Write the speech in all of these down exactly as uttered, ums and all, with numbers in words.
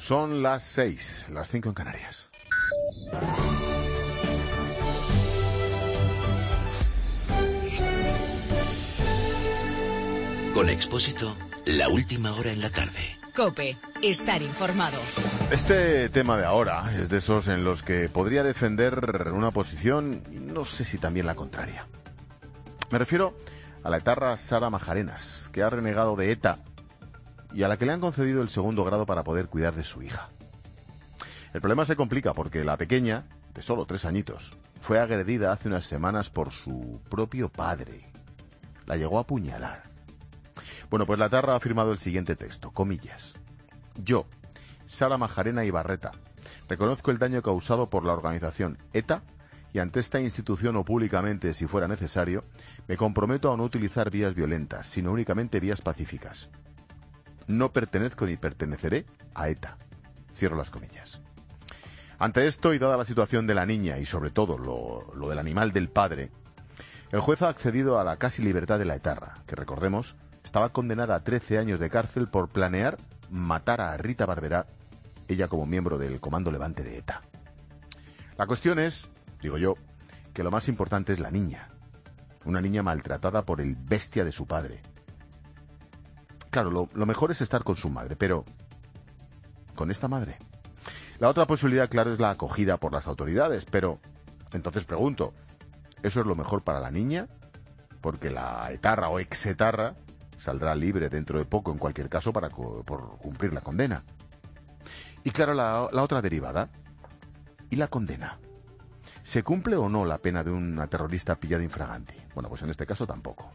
Son las seis, las cinco en Canarias. Con Expósito, la última hora en la tarde. COPE, estar informado. Este tema de ahora es de esos en los que podría defender una posición y no sé si también la contraria. Me refiero a la etarra Sara Majarenas, que ha renegado de ETA y a la que le han concedido el segundo grado para poder cuidar de su hija. El problema se complica porque la pequeña, de solo tres añitos, fue agredida hace unas semanas por su propio padre. La llegó a apuñalar. Bueno, pues la etarra ha firmado el siguiente texto, comillas. Yo, Sara Majarena Ibarreta, reconozco el daño causado por la organización ETA y ante esta institución o públicamente, si fuera necesario, me comprometo a no utilizar vías violentas, sino únicamente vías pacíficas. No pertenezco ni perteneceré a ETA. Cierro las comillas. Ante esto, y dada la situación de la niña y sobre todo lo, lo del animal del padre, el juez ha accedido a la casi libertad de la etarra, que recordemos, estaba condenada a trece años de cárcel por planear matar a Rita Barberá, ella como miembro del Comando Levante de ETA. La cuestión es, digo yo, que lo más importante es la niña. Una niña maltratada por el bestia de su padre. Claro, lo, lo mejor es estar con su madre, pero ¿con esta madre? La otra posibilidad, claro, es la acogida por las autoridades, pero entonces pregunto, ¿eso es lo mejor para la niña? Porque la etarra o exetarra saldrá libre dentro de poco, en cualquier caso, para por cumplir la condena. Y claro, la, la otra derivada, ¿y la condena? ¿Se cumple o no la pena de una terrorista pillada infraganti? Bueno, pues en este caso tampoco.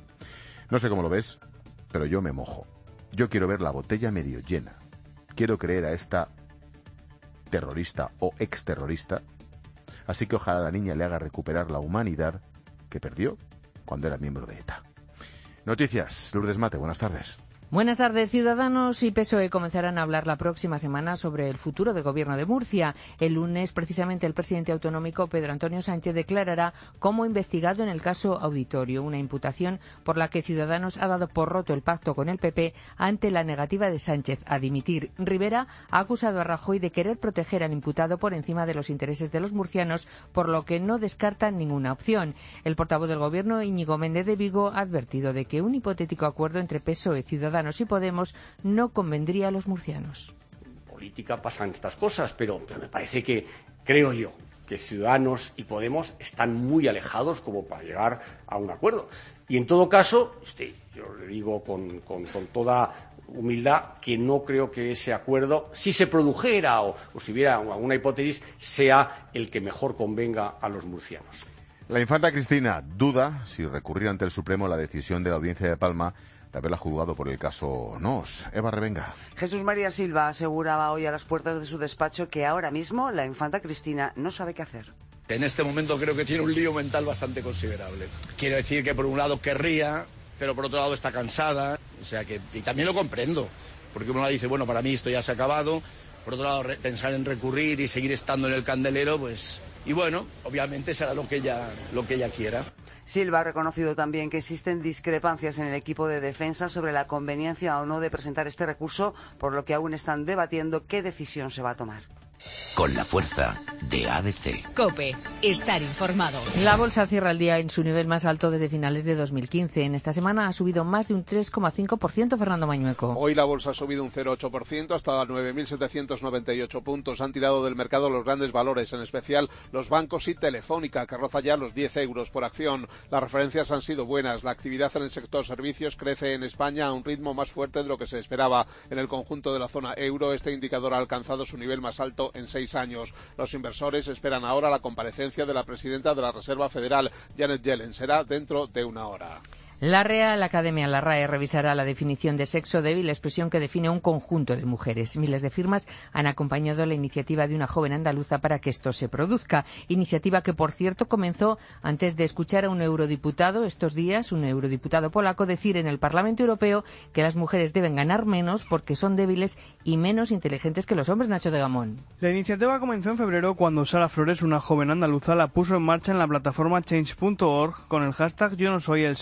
No sé cómo lo ves, pero yo me mojo. Yo quiero ver la botella medio llena. Quiero creer a esta terrorista o exterrorista, así que ojalá la niña le haga recuperar la humanidad que perdió cuando era miembro de ETA. Noticias, Lourdes Mate, buenas tardes. Buenas tardes. Ciudadanos y P S O E comenzarán a hablar la próxima semana sobre el futuro del Gobierno de Murcia. El lunes, precisamente, el presidente autonómico, Pedro Antonio Sánchez, declarará como investigado en el caso Auditorio, una imputación por la que Ciudadanos ha dado por roto el pacto con el P P ante la negativa de Sánchez a dimitir. Rivera ha acusado a Rajoy de querer proteger al imputado por encima de los intereses de los murcianos, por lo que no descarta ninguna opción. El portavoz del Gobierno, Íñigo Méndez de Vigo, ha advertido de que un hipotético acuerdo entre P S O E, Ciudadanos y Podemos no convendría a los murcianos. En política pasan estas cosas, pero, pero me parece que, creo yo, que Ciudadanos y Podemos están muy alejados como para llegar a un acuerdo. Y en todo caso, este, yo le digo con, con, con toda humildad que no creo que ese acuerdo, si se produjera o, o si hubiera alguna hipótesis, sea el que mejor convenga a los murcianos. La infanta Cristina duda si recurrir ante el Supremo la decisión de la Audiencia de Palma de haberla juzgado por el caso Nos. Eva Revenga. Jesús María Silva aseguraba hoy a las puertas de su despacho que ahora mismo la infanta Cristina no sabe qué hacer. En este momento creo que tiene un lío mental bastante considerable. Quiero decir que por un lado querría, pero por otro lado está cansada. O sea que, y también lo comprendo, porque uno dice, bueno, para mí esto ya se ha acabado. Por otro lado, re- pensar en recurrir y seguir estando en el candelero, pues... Y bueno, obviamente será lo que ella, lo que ella quiera. Silva ha reconocido también que existen discrepancias en el equipo de defensa sobre la conveniencia o no de presentar este recurso, por lo que aún están debatiendo qué decisión se va a tomar. Con la fuerza de A D C. COPE, estar informado. La bolsa cierra el día en su nivel más alto desde finales de dos mil quince. En esta semana ha subido más de un tres coma cinco por ciento, Fernando Mañueco. Hoy la bolsa ha subido un cero coma ocho por ciento hasta nueve mil setecientos noventa y ocho puntos. Han tirado del mercado los grandes valores, en especial los bancos y Telefónica, que roza ya los diez euros por acción. Las referencias han sido buenas. La actividad en el sector servicios crece en España a un ritmo más fuerte de lo que se esperaba. En el conjunto de la zona euro, este indicador ha alcanzado su nivel más alto en seis años. Los inversores esperan ahora la comparecencia de la presidenta de la Reserva Federal, Janet Yellen. Será dentro de una hora. La Real Academia, la RAE, revisará la definición de sexo débil, expresión que define un conjunto de mujeres. Miles de firmas han acompañado la iniciativa de una joven andaluza para que esto se produzca. Iniciativa que, por cierto, comenzó antes de escuchar a un eurodiputado estos días, un eurodiputado polaco, decir en el Parlamento Europeo que las mujeres deben ganar menos porque son débiles y menos inteligentes que los hombres. Nacho de Gamón. La iniciativa comenzó en febrero cuando Sara Flores, una joven andaluza, la puso en marcha en la plataforma change punto org con el hashtag Yo no soy el sexo débil.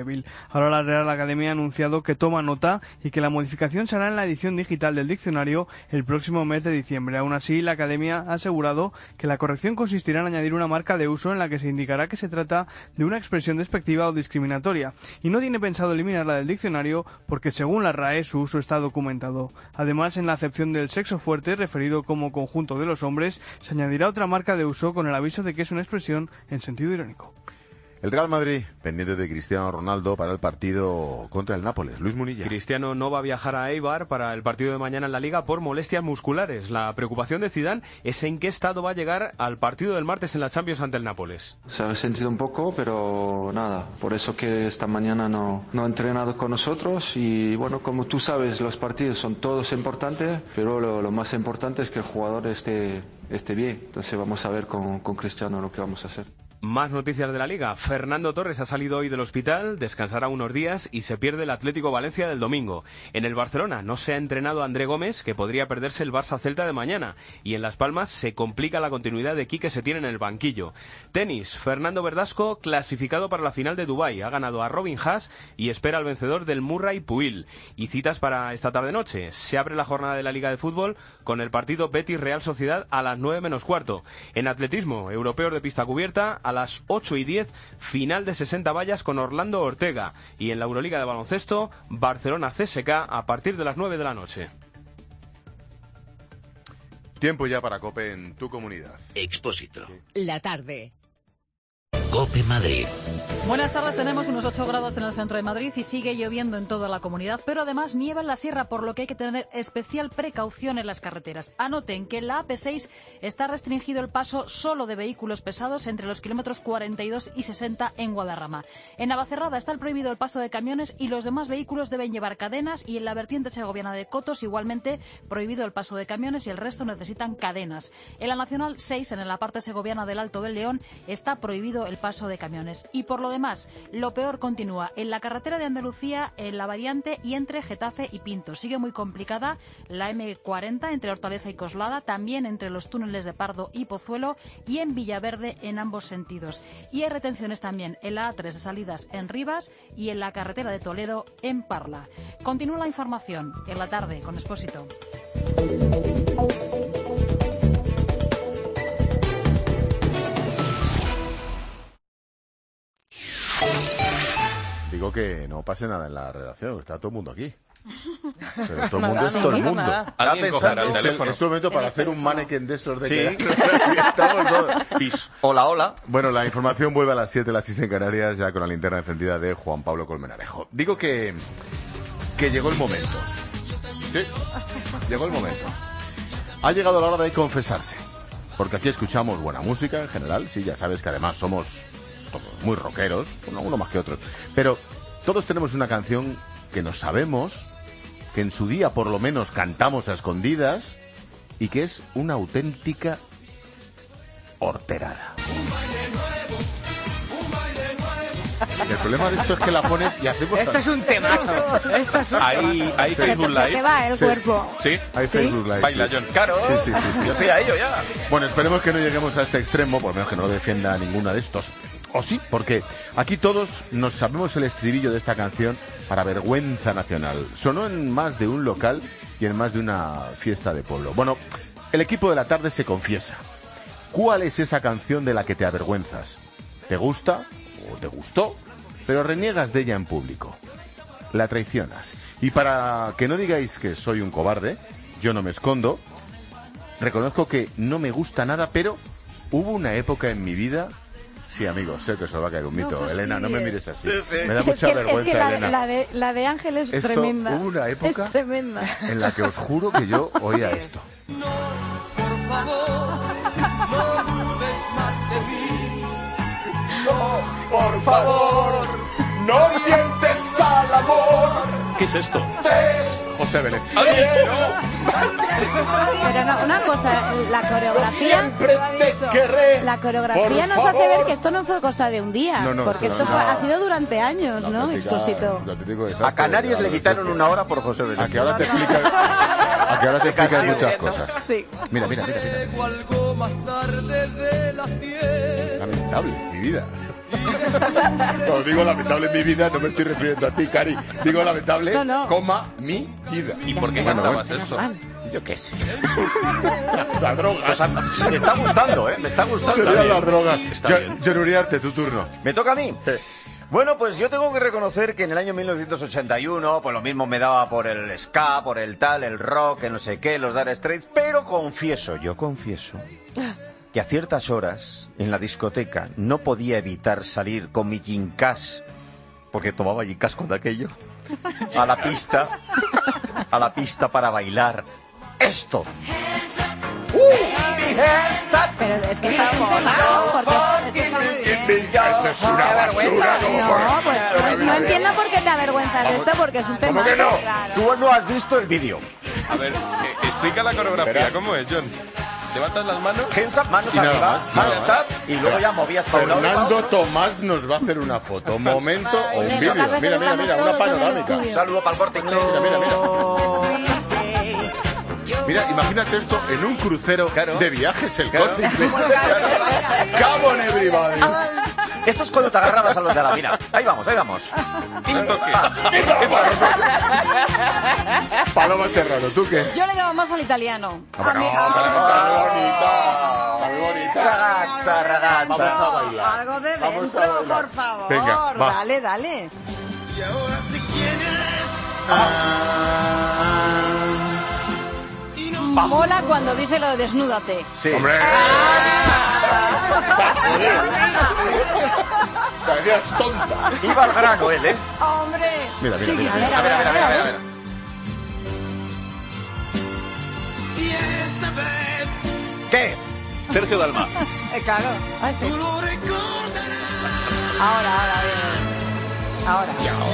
débil. Ahora la Real Academia ha anunciado que toma nota y que la modificación se hará en la edición digital del diccionario el próximo mes de diciembre. Aún así, la Academia ha asegurado que la corrección consistirá en añadir una marca de uso en la que se indicará que se trata de una expresión despectiva o discriminatoria, y no tiene pensado eliminarla del diccionario porque, según la R A E, su uso está documentado. Además, en la acepción del sexo fuerte, referido como conjunto de los hombres, se añadirá otra marca de uso con el aviso de que es una expresión en sentido irónico. El Real Madrid, pendiente de Cristiano Ronaldo para el partido contra el Nápoles. Luis Munilla. Cristiano no va a viajar a Eibar para el partido de mañana en la Liga por molestias musculares. La preocupación de Zidane es en qué estado va a llegar al partido del martes en la Champions ante el Nápoles. Se ha sentido un poco, pero nada, por eso que esta mañana no, no ha entrenado con nosotros. Y bueno, como tú sabes, los partidos son todos importantes, pero lo, lo más importante es que el jugador esté, esté bien. Entonces vamos a ver con, con Cristiano lo que vamos a hacer. Más noticias de la Liga. Fernando Torres ha salido hoy del hospital, descansará unos días y se pierde el Atlético Valencia del domingo. En el Barcelona no se ha entrenado André Gómez, que podría perderse el Barça Celta de mañana. Y en Las Palmas se complica la continuidad de Quique Setién en el banquillo. Tenis. Fernando Verdasco clasificado para la final de Dubái. Ha ganado a Robin Haas y espera al vencedor del Murray Puil. Y citas para esta tarde-noche. Se abre la jornada de la Liga de Fútbol con el partido Betis Real Sociedad a las nueve menos cuarto. En atletismo, europeos de pista cubierta, a las ocho y diez, final de sesenta vallas con Orlando Ortega. Y en la Euroliga de baloncesto, Barcelona C S K a partir de las nueve de la noche. Tiempo ya para COPE en tu comunidad. Expósito. La tarde. COPE Madrid. Buenas tardes, tenemos unos ocho grados en el centro de Madrid y sigue lloviendo en toda la comunidad, pero además nieva en la sierra, por lo que hay que tener especial precaución en las carreteras. Anoten que en la A P seis está restringido el paso solo de vehículos pesados entre los kilómetros cuarenta y dos y sesenta en Guadarrama. En Navacerrada está el prohibido el paso de camiones y los demás vehículos deben llevar cadenas, y en la vertiente segoviana de Cotos igualmente prohibido el paso de camiones y el resto necesitan cadenas. En la Nacional seis, en la parte segoviana del Alto del León, está prohibido el paso de camiones. Y por lo demás, lo peor continúa en la carretera de Andalucía, en la variante y entre Getafe y Pinto. Sigue muy complicada la eme cuarenta entre Hortaleza y Coslada, también entre los túneles de Pardo y Pozuelo, y en Villaverde en ambos sentidos. Y hay retenciones también en la A tres de salidas en Rivas y en la carretera de Toledo en Parla. Continúa la información en la tarde con Expósito. Digo que no pase nada en la redacción, está todo el mundo aquí. Pero todo el mundo es todo el mundo. Alguien cogerá el Es el, teléfono. es el momento para hacer un mannequin de esos de Sí. que estamos todos. Hola, hola. Bueno, la información vuelve a las siete, las seis en Canarias, ya con la linterna encendida de Juan Pablo Colmenarejo. Digo que, que llegó el momento. Sí, llegó el momento. Ha llegado la hora de confesarse. Porque aquí escuchamos buena música en general. Sí, ya sabes que además somos todos muy rockeros, uno, uno más que otros. Pero todos tenemos una canción que nos sabemos, que en su día por lo menos cantamos a escondidas y que es una auténtica horterada. El problema de esto es que la pones y hacemos... Esto es un temazo. Esto es un Ahí, temazo. ahí Facebook Se te Live. va el Sí. cuerpo. ¿Sí? Hay ¿Sí? Facebook Live. Baila sí. John. Claro. Sí, sí, sí, sí. Yo estoy a ello ya. Bueno, esperemos que no lleguemos a este extremo, por lo menos que no lo defienda ninguna de estos. O sí, porque aquí todos nos sabemos el estribillo de esta canción para vergüenza nacional. Sonó en más de un local y en más de una fiesta de pueblo. Bueno, el equipo de la tarde se confiesa. ¿Cuál es esa canción de la que te avergüenzas? ¿Te gusta o te gustó, pero reniegas de ella en público? La traicionas. Y para que no digáis que soy un cobarde, yo no me escondo. Reconozco que no me gusta nada, pero hubo una época en mi vida... Sí, amigos, sé que os va a caer un mito. No Elena, no me mires así. Sí, sí. Me da Es mucha que, vergüenza, es que la, Elena. la de, la de Ángel es Esto, tremenda. hubo una época Es tremenda. en la que os juro que yo oía esto. Por favor, no dudes más de mí. No, por favor, no tientes al amor. ¿Qué es esto? José Vélez. Pero no, una cosa, la coreografía... Siempre te querré. La coreografía Por nos favor. hace ver que esto no fue cosa de un día, No, no, porque esto esto no. fue- ha sido durante años, La ¿no? auténtica- Expósito. la auténtico desastre. A Canarias le quitaron una hora por José A Vélez. que ahora te explican, a que ahora te explican muchas cosas. Sí. Mira, mira, mira, mira. Llego algo más tarde de las diez. Lamentable, mi vida. Cuando digo lamentable en mi vida, no me estoy refiriendo a ti, Cari. Digo lamentable, No, no. coma, mi vida. ¿Y por qué Bueno, cantabas bueno. eso? Yo qué sé. La droga. Pues a- me está gustando, ¿eh? Me está gustando. Serían las drogas. Está Yo- bien. John Uriarte, tu turno. ¿Me toca a mí? Bueno, pues yo tengo que reconocer que en el año mil novecientos ochenta y uno, pues lo mismo me daba por el ska, por el tal, el rock, el no sé qué, los Dire Straits, pero confieso, yo confieso, que a ciertas horas en la discoteca no podía evitar salir con mi gincas, porque tomaba gincas con aquello, a la pista, a la pista para bailar esto. Pero es que está temado, porque... Esto es una basura. No, pues no entiendo por qué te avergüenzas de esto, porque es un tema. ¿Cómo que no? Tú no has visto el vídeo. A ver, eh, explica la coreografía, ¿cómo es, John? ¿Levantas las manos? Hands up, manos Y nada arriba, más, nada hands más. up, y luego ya movías para un lado y para Fernando otro. Tomás nos va a hacer una foto, un momento o un Vale, vídeo. pocas veces Mira, mira, estamos mira, una todos en el panorámica. estudio. Un saludo para el Corte Inglés. Mira, mira, mira. Mira, imagínate esto en un crucero Claro. de viajes, el Claro. Corte Inglés. Come on, everybody. Esto es cuando te agarrabas a los de la mira. Ahí vamos, ahí vamos. ¿Esto qué? Paloma Serrano, ¿tú qué? Yo le daba más al italiano. Ah, A mí- no, está muy bonita, muy bonita. Ragazza, ragazza. Vamos a bailar. Algo de Vamos a dentro, bailar. por favor. Venga, va. Dale, dale. Mola cuando dice lo de desnúdate. Sí. Hombre. Caerías tonta. Iba al grano él, ¿eh? Hombre. Mira, mira, Sí, mira. a ver, mira. A ver, a ver, a ver, a ver, a ver. ¿Qué? Sergio Dalma. Eh, claro. Ahora, ahora, ves. Ahora.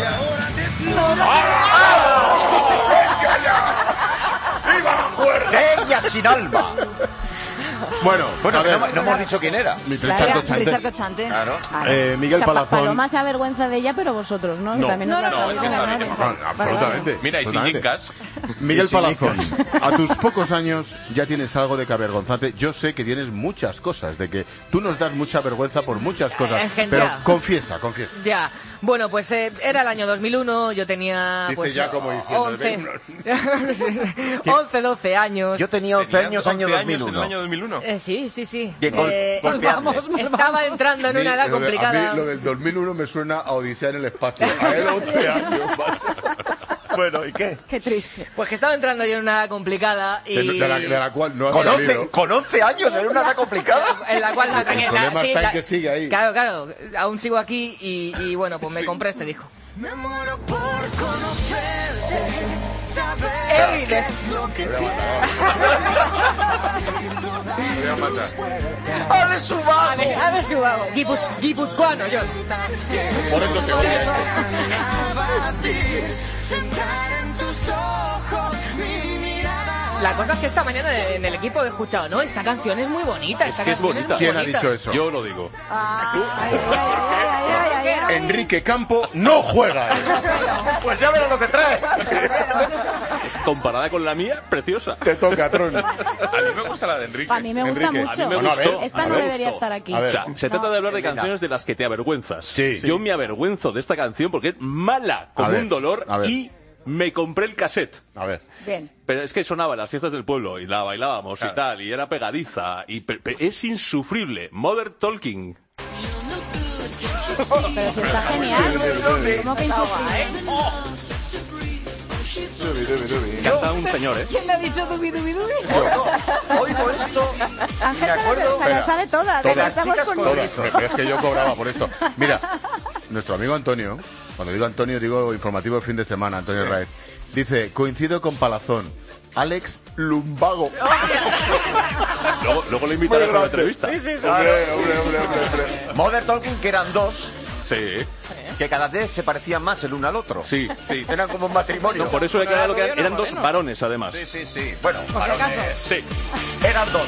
¡Ella sin alma! Bueno, Bueno, a que ver, no, no hemos dicho quién era. mi Claro. Richard Cochante. Richard Cochante. Claro. Eh, O Miguel sea, Pa- Palazón. Paloma se avergüenza de ella, pero vosotros, ¿no? No. También No, os no, la no, es que sabéis, está ¿no? bien. Vale, No, absolutamente. Mira, y sin absolutamente. gincas. Miguel Y sin Palazón, gincas. a tus pocos años ya tienes algo de que avergonzarte. Yo sé que tienes muchas cosas, de que tú nos das mucha vergüenza por muchas cosas. Eh, gente, pero ya. confiesa, confiesa. Ya, bueno, pues eh, era el año dos mil uno, yo tenía Dice pues ya como diciendo, once, once, doce años. Yo tenía once años, año ¿Tenías dos mil once años en el uno. año dos mil uno? Eh, sí, sí, sí. Bien, gol- Eh, golpeadle. vamos, estaba entrando en A mí, una edad lo de- complicada. A mí lo del dos mil uno me suena a Odisea en el espacio. A él once años, macho. Bueno, ¿y qué? Qué triste. Pues que estaba entrando yo en una edad complicada y... De, de la, de la cual no ha ¿Con salido. once, ¿Con once años en una edad complicada? En la cual... El en la- problema sí, está en la- que sigue ahí. Claro, claro, aún sigo aquí y, y bueno, pues me compré este disco. Me muero por conocerte, saber Every qué day. es lo que Voy a matar. ¡Ale subago! A ver si hago. Guipuz, guipuzcoano, yo. Por eso te odio. en tus ojos mi mirada. La cosa es que esta mañana en el equipo he escuchado, no, esta canción es muy bonita. Es esta que es canción bonita. muy ¿Quién ha bonita. dicho eso? Yo lo digo. Enrique Campo no juega. Pues ya verás lo que trae. Es comparada con la mía, preciosa. Te toca, Tron. A mí me gusta la de Enrique. A mí me gusta Enrique, mucho. a mí me Bueno, a ver, gustó. Esta a mí no me debería gustó. estar aquí. A ver. O sea, se trata de hablar de Venga. canciones de las que te avergüenzas. Sí. Yo me avergüenzo de esta canción porque es mala como A ver, un dolor a ver. y me compré el cassette. A ver. Bien. Pero es que sonaba en las fiestas del pueblo y la bailábamos y tal, y era pegadiza, y pe- pe- es insufrible. Mother Talking. Pero si está genial. ¿Cómo que insufrible? Canta un señor, ¿eh? ¿Quién me ha dicho dubi dubi dubi? Oigo esto. Ángel Me acuerdo- se las sabe todas. Todas, Estamos chicas con- con- Todas, pero es que yo cobraba por esto. Mira, nuestro amigo Antonio, cuando digo Antonio digo informativo el fin de semana, Antonio Raez, dice, coincido con Palazón, Alex Lumbago. Luego, luego le invitarás a la entrevista. Sí, sí, sí. Hombre, hombre, hombre, hombre, hombre. Mother Talking, que eran dos, Sí, que cada vez se parecían más el uno al otro. sí, sí. Eran como un matrimonio. No, por eso he aclarado que eran, eran dos varones, además. Sí, sí, sí. Bueno, Por si acaso. varones. Sí. Eran dos.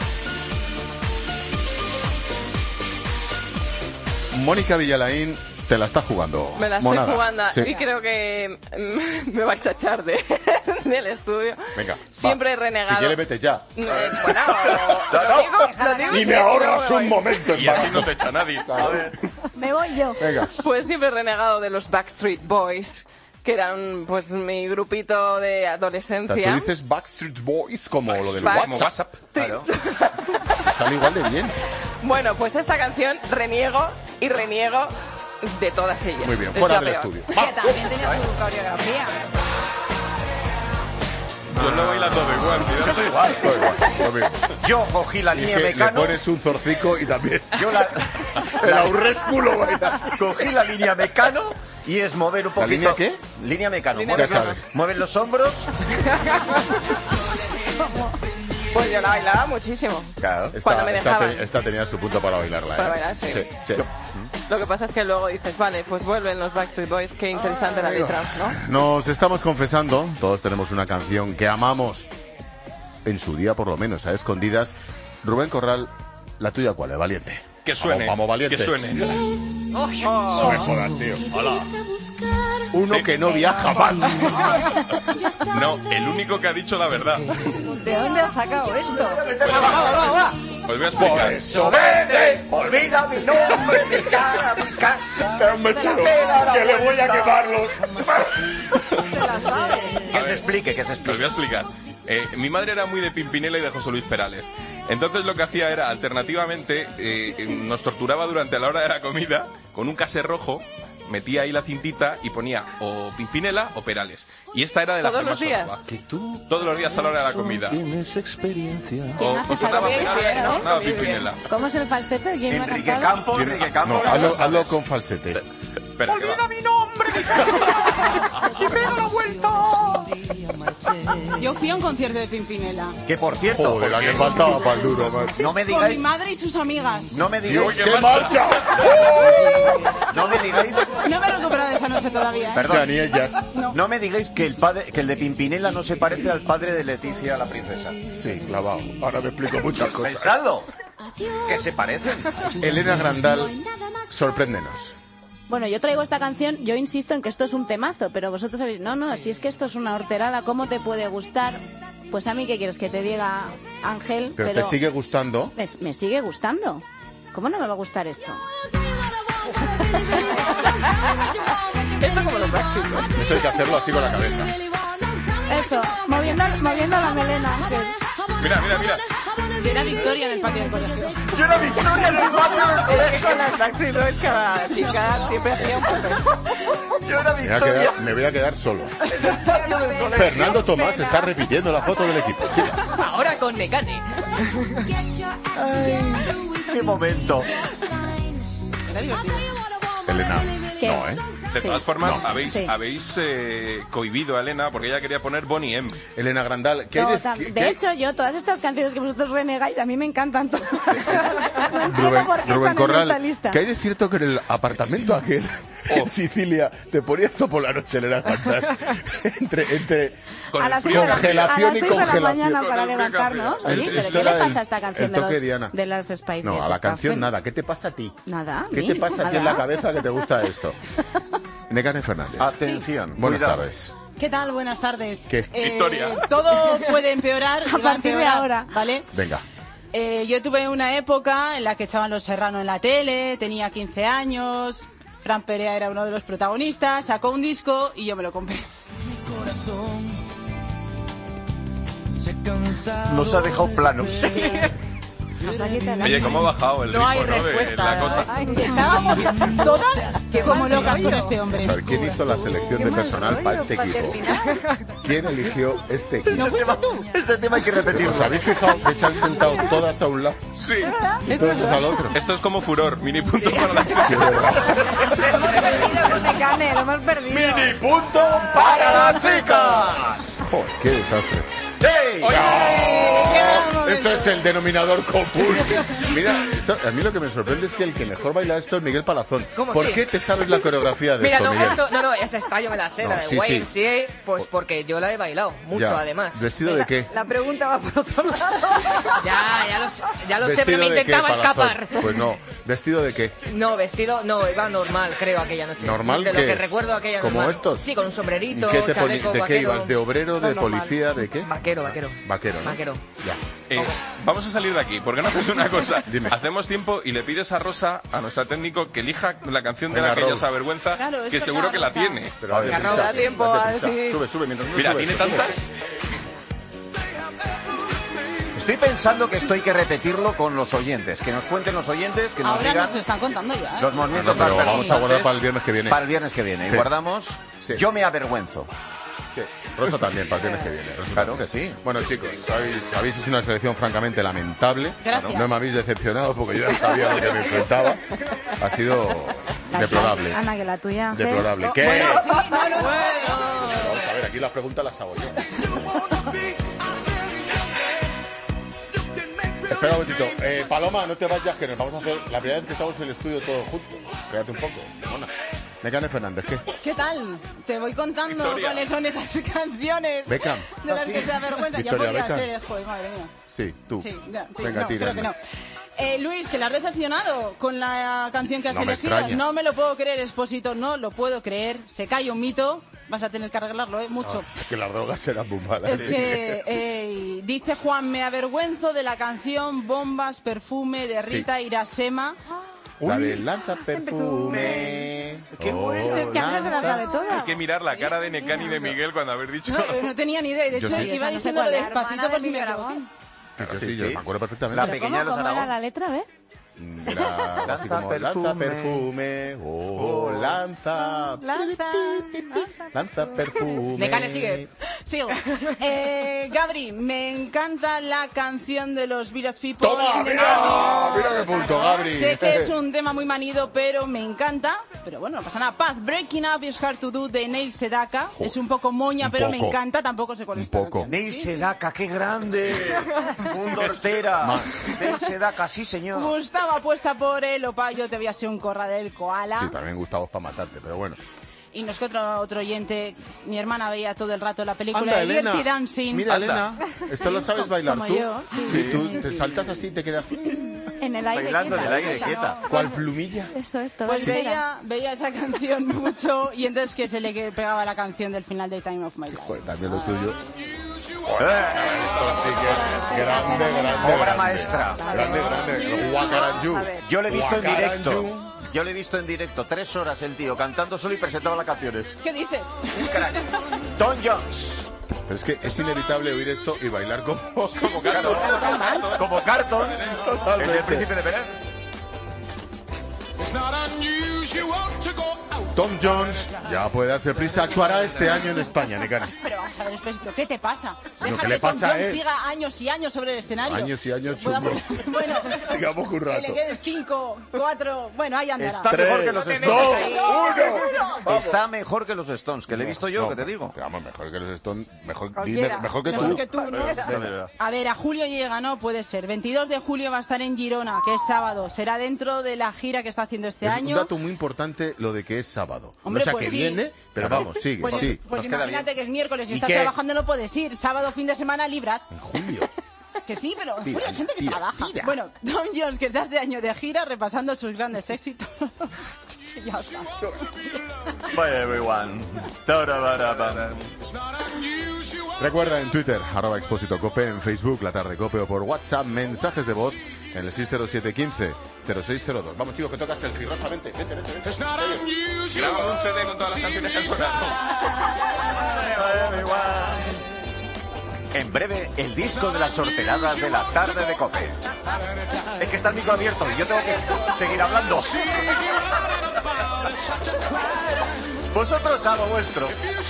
Mónica Villalaín te la estás jugando. Me la estoy monada. jugando Sí. y creo que mm, me vais a echar de, del estudio. Venga, Siempre va. he renegado. Si quieres, vete ya. Eh, bueno, lo digo, lo digo Y en me serio, ahorras me un voy. momento. Y así no te echa nadie. A ver. Me voy yo. Venga. Pues siempre he renegado de los Backstreet Boys, que eran pues mi grupito de O sea, adolescencia. tú dices Backstreet Boys como lo del Back- WhatsApp. Claro. Sale igual de bien. Bueno, pues esta canción reniego y reniego de todas ellas. Muy bien, Es fuera la del peor. estudio. Que también tenía su coreografía. Yo no baila todo igual, mira. Todo igual. Todo igual, lo mismo. Yo cogí la Y línea que le Mecano. pones un zorcico y también. Yo la, El aurresculo bailas. cogí la línea Mecano y es mover un ¿La poquito. línea qué? Línea Mecano. Línea Mueves, Mecano. los- mueves los hombros. Pues yo la bailaba muchísimo. Claro. Esta, Cuando me esta dejaban. te- esta tenía su punto para bailarla. Para ¿eh? bailar, sí. Sí, sí. Lo que pasa es que luego dices, vale, pues vuelven los Backstreet Boys, qué interesante la letra, ¿no? Nos estamos confesando, todos tenemos una canción que amamos, en su día por lo menos, a escondidas. Rubén Corral, ¿la tuya cuál es, valiente? Que suene. Vamos, vamos, valiente. Que suene. No me jodas, tío. Hola. Uno Sí. que no viaja más. No, el único que ha dicho la verdad. ¿De dónde has sacado esto? Va, va, va, va. Os voy a explicar. Por eso vete, olvida mi nombre, mi cara, mi casa. Que le voy a quemarlos. Se la sabe. Que se explique, que se Os voy explique. a explicar. Eh, mi madre era muy de Pimpinela y de José Luis Perales. Entonces lo que hacía era, alternativamente, eh, nos torturaba durante la hora de la comida con un cassette rojo, metía ahí la cintita y ponía o Pimpinela o Perales. Y esta era de las ¿Todos que los más días? sonaba. Todos los días a la hora de la comida. Tienes experiencia. O, ¿Quién o hace sonaba falsete? Perales, ¿Eh? no, sonaba Pimpinela. ¿Cómo es el falsete? ¿Quién lo ha Enrique cantado? Campos, ¿Quién- Enrique Campos. No, hazlo, hazlo con falsete. Espera, que va. mi nombre, mi cara. Y pego la vuelta. Yo fui a un concierto de Pimpinela. Que por cierto, Joder, la que porque- faltaba para el duro, más. no me Con mi digáis, madre y sus amigas. no me Dios, digáis, ¡qué marcha! no me digáis, No me he recuperado de esa noche todavía. ¿eh? perdón, Daniel Jazz. no me digáis que el padre, que el de Pimpinela no se parece al padre de Leticia, la princesa. Sí, clavado. Ahora me explico muchas cosas. Pensadlo, que se parecen. Elena Grandal, sorpréndenos. Bueno, yo traigo esta canción, yo insisto en que esto es un temazo, pero vosotros sabéis, no, no, si es que esto es una horterada, ¿cómo te puede gustar? Pues a mí, ¿qué quieres que te diga, Ángel? Pero, te sigue gustando. Me, me sigue gustando. ¿Cómo no me va a gustar esto? Esto como los Backstreet Boys. Esto hay que hacerlo así con la cabeza. Eso, moviendo, moviendo la melena, Ángel. Mira, mira, mira. Yo era Victoria en el patio del colegio. Yo era Victoria en el patio del Es que colegio. con las Backstreet Boys cada chica siempre hacía un papel. Yo era Me voy a Victoria quedar, me voy a quedar solo. en el patio del colegio. Fernando Tomás está repitiendo la foto del equipo. Chicas. Ahora con Necane. Qué momento. Era divertido. Elena, ¿Qué? no, ¿eh? De Sí. todas formas, No. habéis, Sí. habéis eh, cohibido a Elena porque ella quería poner Bonnie M. Elena Grandal, ¿qué No, hay de, tam- qué- de qué- hecho, yo todas estas canciones que vosotros renegáis, a mí me encantan todas. No entiendo Rubén, por qué Rubén están en Corral, esta lista. ¿qué hay de cierto que en el apartamento aquel en Sicilia te ponía esto por la noche, Elena Grandal? entre entre Con a el las frío seis de la, que hacía. a las congelación y seis de la congelación. mañana Con para el frío que levantarnos. hacía. Oye, El- ¿pero esto qué le era pasa el- a esta canción el de, toque los, de Diana. de las Spice No, Girls? a la Está canción fen- nada. ¿Qué te pasa a ti? Nada. a ¿Qué mí, te pasa a ti en nada. la cabeza que te gusta esto? Necane Fernández. Atención. Buenas cuidado. tardes. ¿Qué tal? Buenas tardes. ¿Qué? Victoria. Todo puede empeorar. y A va partir de empeorar, ahora. ¿Vale? Venga. Eh, yo tuve una época en la que estaban Los Serrano en la tele, tenía quince años, Fran Perea era uno de los protagonistas, sacó un disco y yo me lo compré. Nos ha dejado planos. Oye, ¿cómo ha bajado el No ritmo, hay ¿no? de respuesta. la cosa? Ay, estábamos todas como locas con este hombre. A ver, ¿quién hizo la selección de personal para este equipo? ¿Quién eligió este equipo? ¿No fuiste tú? Este tema hay que repetirlo. ¿Os habéis fijado que se han sentado todas a un lado Sí. y todas al otro? Esto es como furor, mini punto para la Qué chica. verdad. Necane, lo hemos perdido. ¡Mini punto para las chicas! Joder, qué desastre. ¡Ey! Esto esto es el denominador común. Mira, esto, a mí lo que me sorprende es que el que mejor baila esto es Miguel Palazón. ¿Cómo ¿Por sí? qué te sabes la coreografía de Mira, esto, no, Miguel? esto, no, no, esa está, yo me la sé, No, la de sí, Y sí. M C A, pues porque yo la he bailado, mucho Ya. además. ¿Vestido de qué? La pregunta va por otro lado. Ya, ya lo sé, ya lo sé, pero me ¿Vestido de qué, intentaba Palazón? escapar. Pues no, ¿vestido de qué? No, vestido, no, iba normal, creo, aquella noche. ¿Normal De lo qué que es? recuerdo aquella ¿Como normal. estos? Sí, con un sombrerito, ¿Y qué te poni- chaleco, ¿De qué vaquero. ibas? ¿De obrero, de No, normal. policía, de qué? Vaquero, vaquero. Vaquero, ¿no? Vaquero. Ya. Eh, vamos a salir de aquí. ¿Por qué no haces una cosa? Dime. Hacemos tiempo y le pides a Rosa, a nuestra técnico, que elija la canción de Venga, la que ella Rose. se avergüenza, Claro, es que verdad, seguro que la Rosa. tiene. Pero haz de Venga, prisa, da tiempo haz de a prisa. decir. Sube, sube, mientras no Mira, subes, tiene sube. tantas. Estoy pensando que esto hay que repetirlo con los oyentes. Que nos cuenten los oyentes, que nos Ahora digan nos están contando ya. ¿eh? los movimientos No, pero más vamos a guardar vergonzantes para el viernes que viene. Para el viernes que viene. Sí. Y guardamos Sí. Yo me avergüenzo. Sí, Rosa también, para el viernes que viene. Rosa Claro también. que sí. Bueno, chicos, habéis, habéis hecho una selección francamente lamentable. Gracias. No me habéis decepcionado porque yo ya sabía a lo que me enfrentaba. Ha sido deplorable. Ana, que la tuya, Ángel. Deplorable. ¿Qué? Bueno, sí, no, no, no. Vamos a ver, aquí las preguntas las hago yo. Espera un momentito. Eh, Paloma, no te vayas, que nos vamos a hacer la primera vez que estamos en el estudio todos juntos. Quédate un poco. Mona. Mecane Fernández, ¿qué? ¿Qué tal? Te voy contando Victoria. cuáles son esas canciones Beckham. de las que se avergüenza. Ya Victoria podría Beckham. ser, joder, madre mía. Sí, tú. Sí, ya, sí, Venga, no, tira. creo que no. Eh, Luis, que la has decepcionado con la canción que has No me elegido. extraña. No me lo puedo creer, Expósito, no lo puedo creer. Se cae un mito, vas a tener que arreglarlo, ¿eh? Mucho. Es que las drogas eran muy malas. Es que eh, dice Juan, me avergüenzo de la canción Bombas, Perfume de Rita Irasema. La de lanza perfume. Qué Oh, bueno. Es que Ángel se la sabe Hay toda. que mirar la cara de Necani y de Miguel cuando haber dicho... No, eh, no tenía ni idea, y de Yo hecho sí. iba Esa no sé diciéndolo cuál es. despacito Hermana por de si me Miguel equivoco. Aragón. Que yo Sí, sí, yo sí. me acuerdo perfectamente. La ¿Cómo, pequeña de los cómo era Aragón. la letra, ve? Era algo así como lanza perfume, oh, lanza, Lanza. lanza perfume. Necane, sigue. Sigo. Eh, Gabri, me encanta la canción de los Village People. ¡Toma! ¡Mira! ¡Mira qué punto, Gabri! Sé que es un tema muy manido, pero me encanta. Pero bueno, no pasa nada. Path, Breaking Up is Hard to Do de Neil Sedaka. Joder. Es un poco moña, Un pero me poco. encanta. Tampoco sé cuál Un es esta poco. canción. Neil Sedaka, qué grande. Un dortera. Más. Neil Sedaka, sí, señor. Gustavo apuesta por el Opa, yo te voy a ser un corra del koala. Sí, también Gustavo es para matarte, pero bueno. Y nos que otro, otro oyente, mi hermana veía todo el rato la película Anda, de Elena. Dirty Dancing. Mira, Anda. Elena, esto lo sabes bailar Como tú. yo, sí. Sí, tú te saltas así y te quedas... En el aire. Bailando en quieta, el aire, quieta. quieta. ¿Cuál plumilla? Eso es todo. Pues veía, veía esa canción mucho y entonces que se le que- pegaba la canción del final de Time of My Life. Pues también lo tuyo. Eh, Esto sí que es grande, grande, Obra grande. maestra. Grande, grande. Guacaranjú. Yo le he visto en Guacaranjú. directo. Yo le he visto en directo tres horas el tío cantando solo y presentaba las canciones. ¿Qué dices? Un crack. Tom Jones. Pero es que es inevitable oír esto y bailar como... Como Carlos. Como Carton. El del Príncipe de Belén. Tom Jones ya puede darse prisa, actuará este año en España, Necana. Pero vamos a ver, Espesito, ¿qué te pasa? No, Deja ¿qué que le Tom pasa a Jones él? siga años y años sobre el escenario. Años y años Pueda- chungos. Bueno, Digamos un que rato. le queden cinco, cuatro, bueno, ahí andará. Está mejor que los Tres, Stones. dos, uno. Está mejor que los Stones, que le he visto yo, No, que te digo. Vamos, mejor que los Stones, mejor, Cualquiera. dime, mejor que Mejor tú. que tú, ¿no? Venga. A ver, a julio llega, ¿no? Puede ser. veintidós de julio va a estar en Girona, que es sábado. Será dentro de la gira que está haciendo este Es año. un dato muy importante lo de que es sábado. Hombre, o sea, pues que sí. viene, pero vamos, sigue, Pues, sí. pues nos queda imagínate que es miércoles y ¿Y estás qué? trabajando, no puedes ir. Sábado, fin de semana, libras. En julio. Que sí, pero Tira, bueno, hay gente que tira, trabaja. tira. Bueno, Tom Jones, que está este año de gira, repasando sus grandes éxitos. Ya está. Bye everyone. Tarabaraban. Recuerda en Twitter, arroba Expósito Cope, en Facebook, La Tarde Cope, o por WhatsApp, mensajes de voz en el seis cero siete uno cinco cero seis cero dos. Vamos, chicos, que tocas el Rosa, vente, vente, vente, vente. Grabamos un C D con todas las canciones que han sonado. En breve, el disco de las sorteradas de la tarde de Cope. Es que está el micro abierto y yo tengo que seguir hablando. Vosotros a lo vuestro.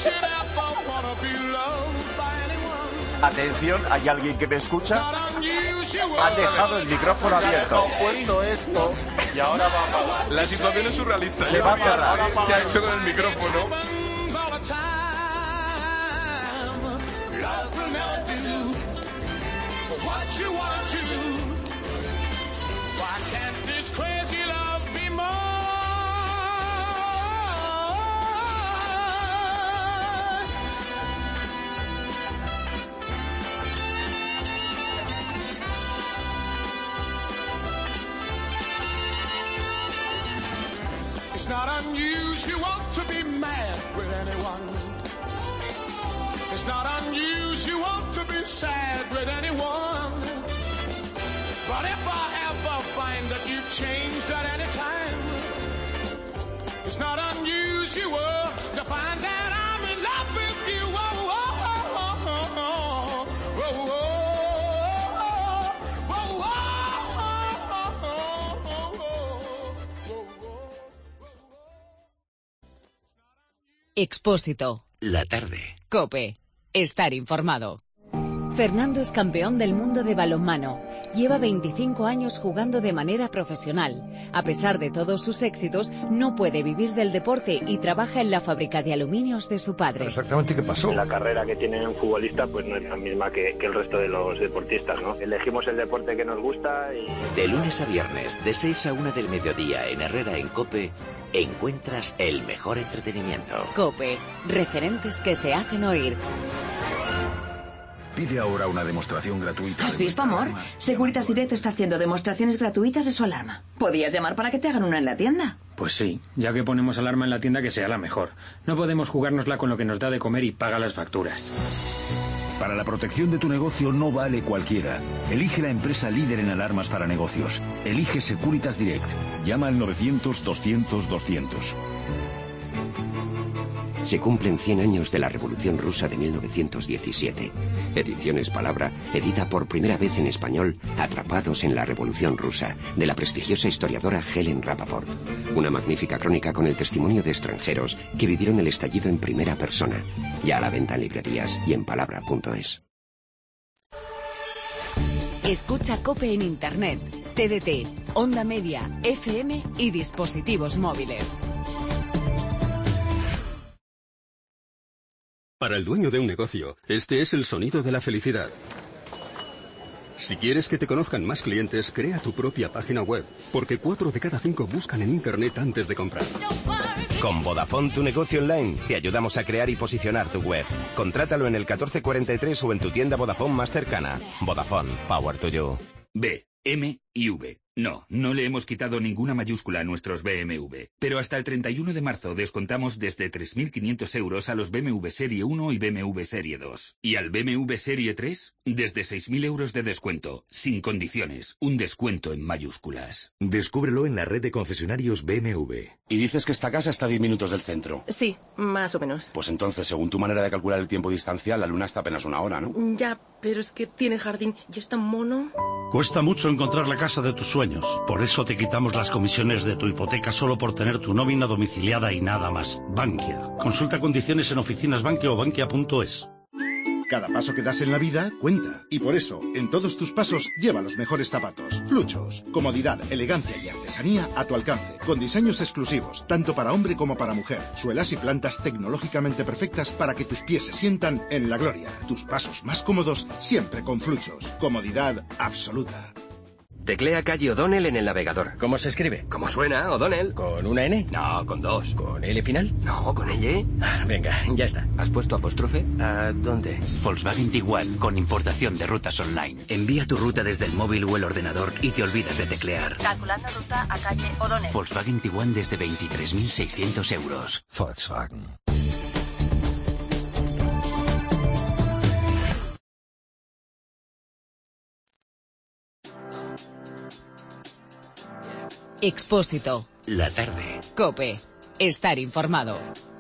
Atención, ¿hay alguien que me escucha? Ha dejado el micrófono abierto. Puesto esto y ahora va a apagar. La situación es surrealista. Se va a cerrar. Se ha hecho con el micrófono. What you want Why can't this crazy love be more? It's not unusual to be mad with anyone. It's not unusual to be sad with anyone. But if I ever find that you've changed at any time, it's not unusual to find that I'm in love with you. Oh, oh, oh, oh, oh, oh, oh. Expósito. La tarde. COPE. Estar informado. Fernando es campeón del mundo de balonmano. Lleva veinticinco años jugando de manera profesional. A pesar de todos sus éxitos, no puede vivir del deporte y trabaja en la fábrica de aluminios de su padre. ¿Exactamente qué pasó? La carrera que tiene un futbolista pues no es la misma que, que el resto de los deportistas, ¿no? Elegimos el deporte que nos gusta y... De lunes a viernes, de seis a una del mediodía en Herrera en COPE, encuentras el mejor entretenimiento. COPE. Referentes que se hacen oír. Pide ahora una demostración gratuita. ¿Has visto, amor? Securitas Direct está haciendo demostraciones gratuitas de su alarma. Podías llamar para que te hagan una en la tienda. Pues sí, ya que ponemos alarma en la tienda, que sea la mejor. No podemos jugárnosla con lo que nos da de comer y paga las facturas. Para la protección de tu negocio no vale cualquiera. Elige la empresa líder en alarmas para negocios. Elige Securitas Direct. Llama al novecientos doscientos doscientos. Se cumplen cien años de la Revolución Rusa de mil novecientos diecisiete. Ediciones Palabra edita por primera vez en español Atrapados en la Revolución Rusa, de la prestigiosa historiadora Helen Rappaport. Una magnífica crónica con el testimonio de extranjeros que vivieron el estallido en primera persona. Ya a la venta en librerías y en palabra punto es. Escucha COPE en Internet, T D T, Onda Media, F M y dispositivos móviles. Para el dueño de un negocio, este es el sonido de la felicidad. Si quieres que te conozcan más clientes, crea tu propia página web, porque cuatro de cada cinco buscan en Internet antes de comprar. Con Vodafone Tu Negocio Online te ayudamos a crear y posicionar tu web. Contrátalo en el catorce cuarenta y tres o en tu tienda Vodafone más cercana. Vodafone, Power to You. B, M y V. No, no le hemos quitado ninguna mayúscula a nuestros B M W. Pero hasta el treinta y uno de marzo descontamos desde tres mil quinientos euros a los B M W Serie uno y B M W Serie dos. Y al B M W Serie tres, desde seis mil euros de descuento, sin condiciones. Un descuento en mayúsculas. Descúbrelo en la red de concesionarios B M W. Y dices que esta casa está a diez minutos del centro. Sí, más o menos. Pues entonces, según tu manera de calcular el tiempo distancial, la luna está apenas una hora, ¿no? Ya, pero es que tiene jardín y es tan mono. Cuesta mucho encontrar la casa de tus sueños. Por eso te quitamos las comisiones de tu hipoteca solo por tener tu nómina domiciliada y nada más. Bankia. Consulta condiciones en oficinas Bankia o bankia punto es. Cada paso que das en la vida cuenta. Y por eso, en todos tus pasos, lleva los mejores zapatos. Fluchos. Comodidad, elegancia y artesanía a tu alcance. Con diseños exclusivos, tanto para hombre como para mujer. Suelas y plantas tecnológicamente perfectas para que tus pies se sientan en la gloria. Tus pasos más cómodos, siempre con Fluchos. Comodidad absoluta. Teclea Calle O'Donnell en el navegador. ¿Cómo se escribe? ¿Cómo suena, O'Donnell? ¿Con una N? No, con dos. ¿Con L final? No, con L. Ah, venga, ya está. ¿Has puesto apóstrofe? ¿A dónde? Volkswagen Tiguan, con importación de rutas online. Envía tu ruta desde el móvil o el ordenador y te olvidas de teclear. Calculando ruta a Calle O'Donnell. Volkswagen Tiguan desde veintitrés mil seiscientos euros. Volkswagen. Expósito. La tarde. COPE. Estar informado.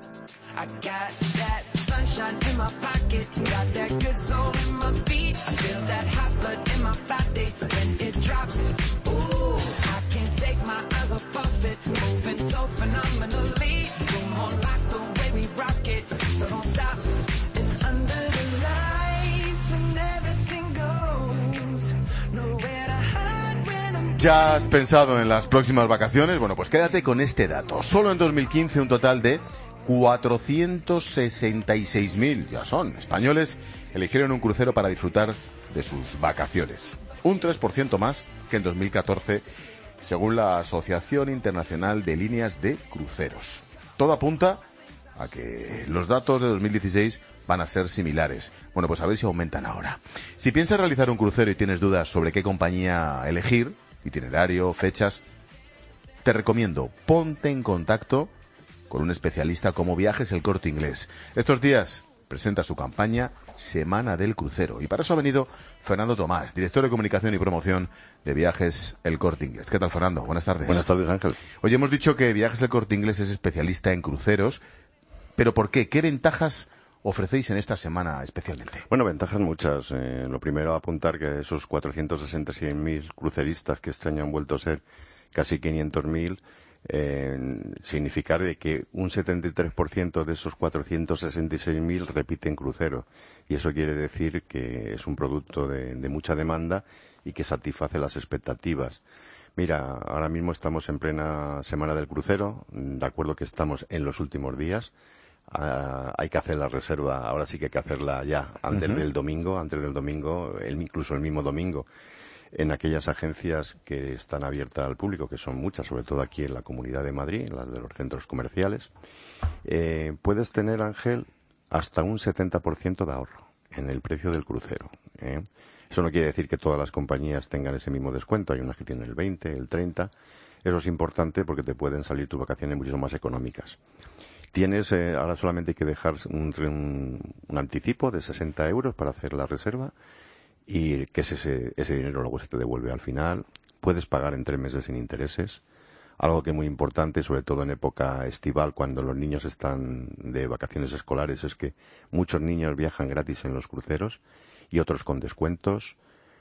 ¿Ya has pensado en las próximas vacaciones? Bueno, pues quédate con este dato. Solo en dos mil quince un total de cuatrocientos sesenta y seis mil, ya son, españoles eligieron un crucero para disfrutar de sus vacaciones. Un tres por ciento más que en dos mil catorce según la Asociación Internacional de Líneas de Cruceros. Todo apunta a que los datos de dos mil dieciséis van a ser similares. Bueno, pues a ver si aumentan ahora. Si piensas realizar un crucero y tienes dudas sobre qué compañía elegir, itinerario, fechas, te recomiendo, ponte en contacto con un especialista como Viajes El Corte Inglés. Estos días presenta su campaña Semana del Crucero. Y para eso ha venido Fernando Tomás, director de Comunicación y Promoción de Viajes El Corte Inglés. ¿Qué tal, Fernando? Buenas tardes. Buenas tardes, Ángel. Hoy hemos dicho que Viajes El Corte Inglés es especialista en cruceros. ¿Pero por qué? ¿Qué ventajas ofrecéis en esta semana especialmente? Bueno, ventajas muchas. Eh, lo primero, apuntar que esos cuatrocientos sesenta y seis mil cruceristas que este año han vuelto a ser casi quinientos mil, eh, significar de que un setenta y tres por ciento de esos cuatrocientos sesenta y seis mil repiten crucero. Y eso quiere decir que es un producto de, de mucha demanda y que satisface las expectativas. Mira, ahora mismo estamos en plena semana del crucero, de acuerdo que estamos en los últimos días. Uh, hay que hacer la reserva, ahora sí que hay que hacerla ya, antes uh-huh. del domingo, antes del domingo, el, incluso el mismo domingo, en aquellas agencias que están abiertas al público, que son muchas, sobre todo aquí en la Comunidad de Madrid, en las de los centros comerciales. Eh, puedes tener, Ángel, hasta un setenta por ciento de ahorro en el precio del crucero, ¿eh? Eso no quiere decir que todas las compañías tengan ese mismo descuento, hay unas que tienen el veinte, el treinta. Eso es importante porque te pueden salir tus vacaciones muchísimo más económicas. Tienes, eh, ahora solamente hay que dejar un, un, un anticipo de sesenta euros para hacer la reserva y que ese, ese dinero luego se te devuelve al final. Puedes pagar en tres meses sin intereses. Algo que es muy importante, sobre todo en época estival, cuando los niños están de vacaciones escolares, es que muchos niños viajan gratis en los cruceros y otros con descuentos.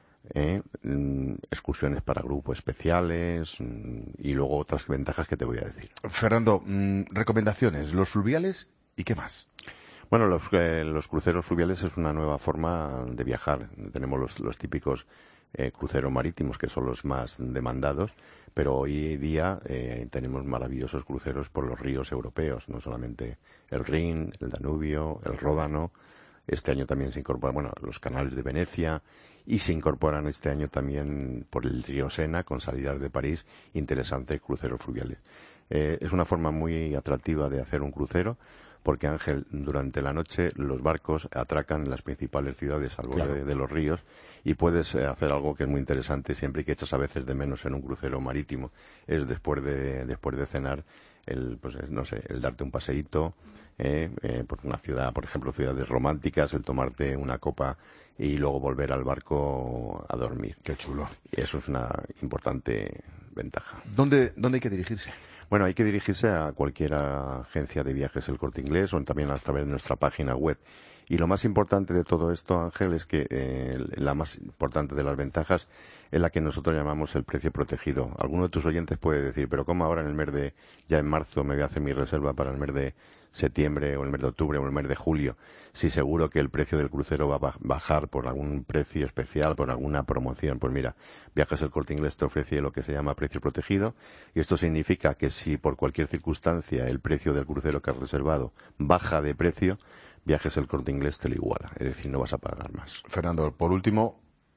Eh, excursiones para grupos especiales y luego otras ventajas que te voy a decir. Fernando, mmm, recomendaciones, los fluviales y qué más. Bueno, los, eh, los cruceros fluviales es una nueva forma de viajar. Tenemos los, los típicos eh, cruceros marítimos que son los más demandados, pero hoy día eh, tenemos maravillosos cruceros por los ríos europeos, no solamente el Rin, el Danubio, el Ródano. Este año también se incorporan, bueno, los canales de Venecia y se incorporan este año también por el río Sena, con salidas de París, interesantes cruceros fluviales. Eh, es una forma muy atractiva de hacer un crucero porque, Ángel, durante la noche los barcos atracan en las principales ciudades al borde claro. de los ríos y puedes eh, hacer algo que es muy interesante siempre y que echas a veces de menos en un crucero marítimo, es después de, después de cenar, el, pues no sé, el darte un paseíto, eh, eh, por una ciudad, por ejemplo, ciudades románticas, el tomarte una copa y luego volver al barco a dormir. Qué chulo. Y eso es una importante ventaja. ¿Dónde, dónde hay que dirigirse? Bueno, hay que dirigirse a cualquier agencia de viajes El Corte Inglés o también a través de nuestra página web. Y lo más importante de todo esto, Ángel, es que eh, la más importante de las ventajas es la que nosotros llamamos el precio protegido. Alguno de tus oyentes puede decir, pero ¿cómo ahora en el mes de, ya en marzo me voy a hacer mi reserva para el mes de septiembre o el mes de octubre o el mes de julio? Sí, seguro que el precio del crucero va a bajar por algún precio especial, por alguna promoción. Pues mira, Viajes El Corte Inglés te ofrece lo que se llama precio protegido y esto significa que si por cualquier circunstancia el precio del crucero que has reservado baja de precio, Viajes El Corte Inglés te lo iguala, es decir, no vas a pagar más. Fernando, por último,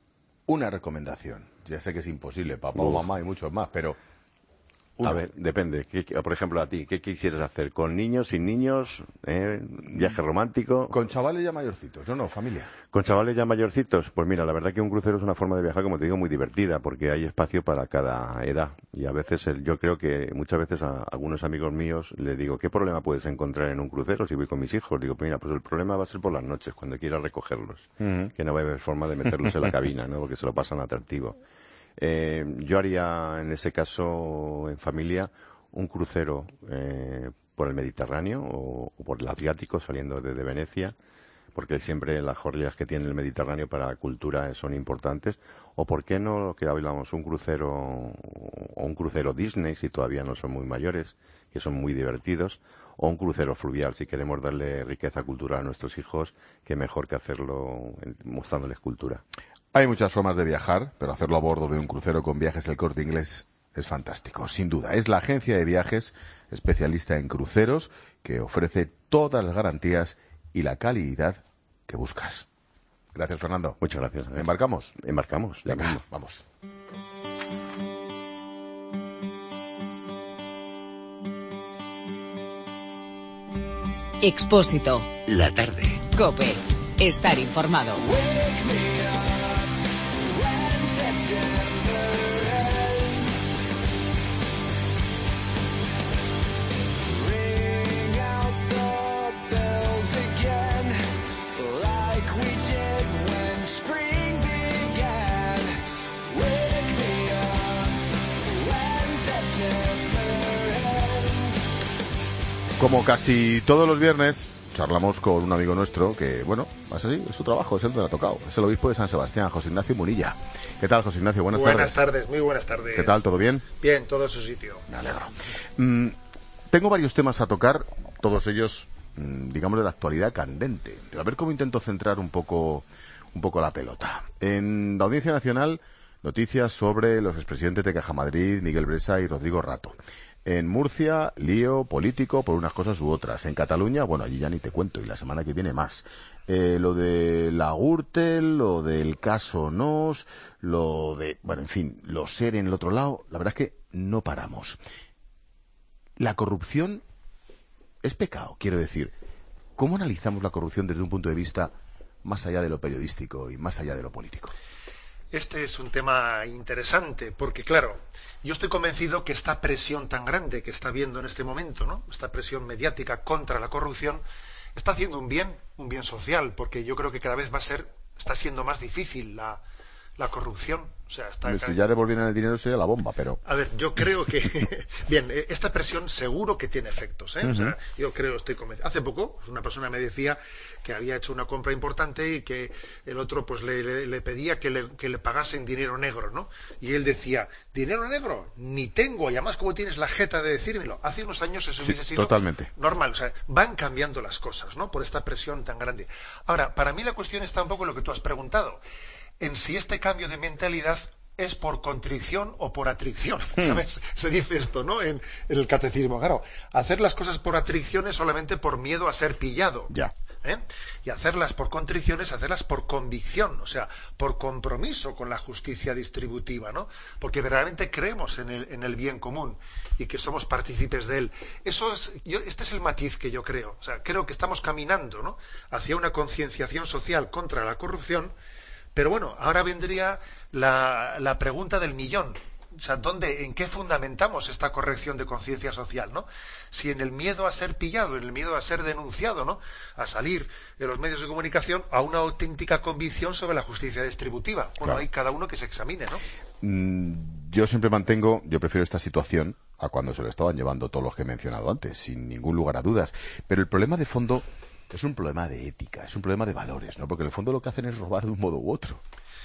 una recomendación. Ya sé que es imposible, papá o mamá y muchos más, pero... Una. A ver, depende. ¿Qué, por ejemplo, a ti, ¿qué quisieras hacer? ¿Con niños, sin niños? ¿Eh? ¿Viaje romántico? Con chavales ya mayorcitos, no, no, familia. ¿Con chavales ya mayorcitos? Pues mira, la verdad que un crucero es una forma de viajar, como te digo, muy divertida, porque hay espacio para cada edad. Y a veces, el, yo creo que muchas veces a algunos amigos míos les digo, ¿qué problema puedes encontrar en un crucero si voy con mis hijos? Digo, pues mira, pues el problema va a ser por las noches, cuando quieras recogerlos. Uh-huh. Que no va a haber forma de meterlos en la cabina, ¿no? Porque se lo pasan atractivo. Eh, yo haría, en ese caso, en familia, un crucero eh, por el Mediterráneo o, o por el Adriático, saliendo desde Venecia, porque siempre las joyas que tiene el Mediterráneo para la cultura son importantes. O por qué no, lo que hablamos, un crucero o un crucero Disney, si todavía no son muy mayores, que son muy divertidos, o un crucero fluvial, si queremos darle riqueza cultural a nuestros hijos, que mejor que hacerlo mostrándoles cultura. Hay muchas formas de viajar, pero hacerlo a bordo de un crucero con Viajes El Corte Inglés es fantástico, sin duda. Es la agencia de viajes especialista en cruceros que ofrece todas las garantías y la calidad que buscas. Gracias, Fernando. Muchas gracias. ¿Embarcamos? Embarcamos. Ya mismo. Vamos. Expósito. La tarde. COPE. Estar informado. Como casi todos los viernes, charlamos con un amigo nuestro que, bueno, es así, es su trabajo, es el que le ha tocado. Es el obispo de San Sebastián, José Ignacio Munilla. ¿Qué tal, José Ignacio? Buenas, buenas tardes. Buenas tardes, muy buenas tardes. ¿Qué tal, todo bien? Bien, todo en su sitio. Me alegro. Mm, tengo varios temas a tocar, todos ellos, mm, digamos, de la actualidad candente. A ver cómo intento centrar un poco, un poco la pelota. En la Audiencia Nacional, noticias sobre los expresidentes de Caja Madrid, Miguel Bresa y Rodrigo Rato. En Murcia, lío político por unas cosas u otras. En Cataluña, bueno, allí ya ni te cuento, y la semana que viene más. Eh, lo de la Gürtel, lo del caso Nos, lo de, bueno, en fin, lo ser en el otro lado, la verdad es que no paramos. La corrupción es pecado, quiero decir. ¿Cómo analizamos la corrupción desde un punto de vista más allá de lo periodístico y más allá de lo político? Este es un tema interesante, porque claro, yo estoy convencido que esta presión tan grande que está habiendo en este momento, ¿no? Esta presión mediática contra la corrupción, está haciendo un bien, un bien social, porque yo creo que cada vez va a ser, está siendo más difícil la, la corrupción. O sea, está si ya devolvieran el dinero sería la bomba, pero... A ver, yo creo que... Bien, esta presión seguro que tiene efectos, ¿eh? Uh-huh. O sea, yo creo, estoy convencido. Hace poco, una persona me decía que había hecho una compra importante y que el otro pues le, le, le pedía que le, que le pagasen dinero negro, ¿no? Y él decía, ¿dinero negro? Ni tengo, y además, ¿cómo tienes la jeta de decírmelo? Hace unos años eso sí, hubiese sido totalmente normal. O sea, van cambiando las cosas, ¿no? Por esta presión tan grande. Ahora, para mí la cuestión está un poco en lo que tú has preguntado, en si este cambio de mentalidad es por contrición o por atracción, ¿sabes? Hmm. Se dice esto, ¿no? En, en el catecismo. Claro, hacer las cosas por atracción es solamente por miedo a ser pillado. Ya. ¿Eh? Y hacerlas por contrición es hacerlas por convicción, o sea, por compromiso con la justicia distributiva, ¿no? Porque verdaderamente creemos en el, en el bien común y que somos partícipes de él. Eso es, yo, este es el matiz que yo creo. O sea, creo que estamos caminando, ¿no?, hacia una concienciación social contra la corrupción. Pero bueno, ahora vendría la, la pregunta del millón. O sea, ¿dónde, en qué fundamentamos esta corrección de conciencia social, ¿no? Si en el miedo a ser pillado, en el miedo a ser denunciado, ¿no?, a salir en los medios de comunicación, a una auténtica convicción sobre la justicia distributiva. Bueno, claro, hay cada uno que se examine, ¿no? Mm, yo siempre mantengo, yo prefiero esta situación a cuando se lo estaban llevando todos los que he mencionado antes, sin ningún lugar a dudas. Pero el problema de fondo es un problema de ética, es un problema de valores, ¿no? Porque en el fondo lo que hacen es robar de un modo u otro.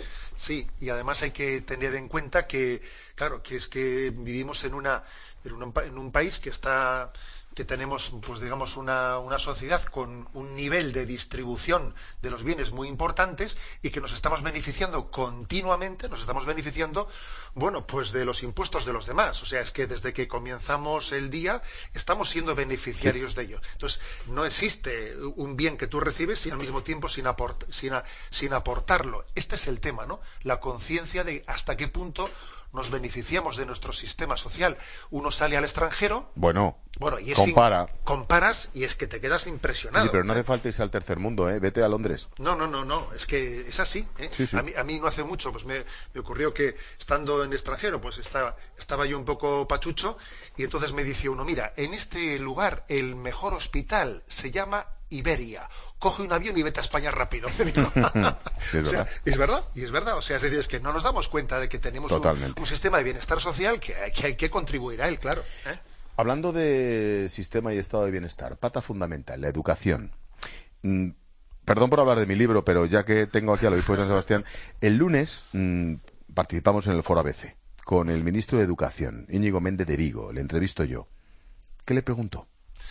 Sí, y además hay que tener en cuenta que, claro, que es que vivimos en una en un, en un país que está que tenemos, pues digamos, una, una sociedad con un nivel de distribución de los bienes muy importantes y que nos estamos beneficiando continuamente, nos estamos beneficiando, bueno, pues de los impuestos de los demás. O sea, es que desde que comenzamos el día estamos siendo beneficiarios sí. de ellos. Entonces, no existe un bien que tú recibes y al mismo tiempo sin, aport, sin, a, sin aportarlo. Este es el tema, ¿no? La conciencia de hasta qué punto nos beneficiamos de nuestro sistema social. Uno sale al extranjero, bueno, bueno y es compara. Sin, comparas y es que te quedas impresionado. Sí, pero no hace falta irse al tercer mundo, ¿eh? Vete a Londres. No, no, no, no, es que es así, ¿eh? Sí, sí. A mí, a mí no hace mucho, pues me, me ocurrió que estando en extranjero, pues estaba, estaba yo un poco pachucho y entonces me dice uno, mira, en este lugar el mejor hospital se llama Iberia. Coge un avión y vete a España rápido. Digo, es, o sea, verdad. es verdad, y es verdad. O sea, es decir, es que no nos damos cuenta de que tenemos un, un sistema de bienestar social que hay, que hay que contribuir a él, claro. ¿eh? Hablando de sistema y estado de bienestar, pata fundamental, la educación. Mm, perdón por hablar de mi libro, pero ya que tengo aquí al obispo de San Sebastián, el lunes mmm, participamos en el Foro A B C con el ministro de Educación, Íñigo Méndez de Vigo. Le entrevisto yo. ¿Qué le preguntó?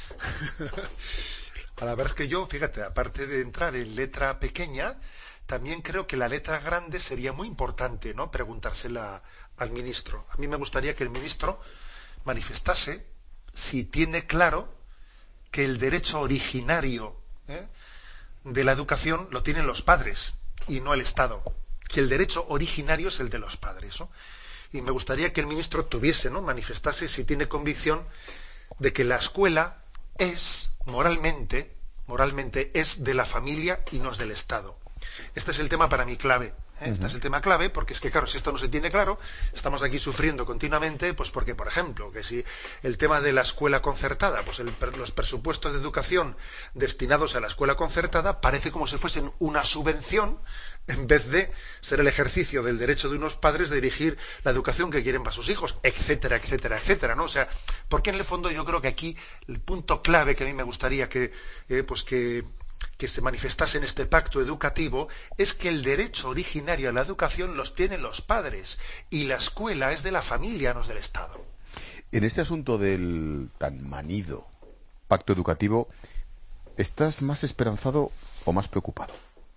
La verdad es que yo, fíjate, aparte de entrar en letra pequeña, también creo que la letra grande sería muy importante, ¿no?, preguntársela al ministro. A mí me gustaría que el ministro manifestase si tiene claro que el derecho originario ¿eh? de la educación lo tienen los padres y no el Estado. Que el derecho originario es el de los padres, ¿no? Y me gustaría que el ministro tuviese, ¿no?, manifestase si tiene convicción de que la escuela es moralmente moralmente es de la familia y no es del Estado. Este es el tema para mí clave. ¿eh? Este uh-huh. es el tema clave, porque es que, claro, si esto no se tiene claro, estamos aquí sufriendo continuamente, pues porque, por ejemplo, que si el tema de la escuela concertada, pues el, los presupuestos de educación destinados a la escuela concertada parece como si fuesen una subvención, en vez de ser el ejercicio del derecho de unos padres de dirigir la educación que quieren para sus hijos, etcétera, etcétera, etcétera, ¿no? O sea, porque en el fondo yo creo que aquí el punto clave que a mí me gustaría que, eh, pues que que se manifestase en este pacto educativo es que el derecho originario a la educación los tienen los padres y la escuela es de la familia, no es del Estado. En este asunto del tan manido pacto educativo, ¿estás más esperanzado o más preocupado?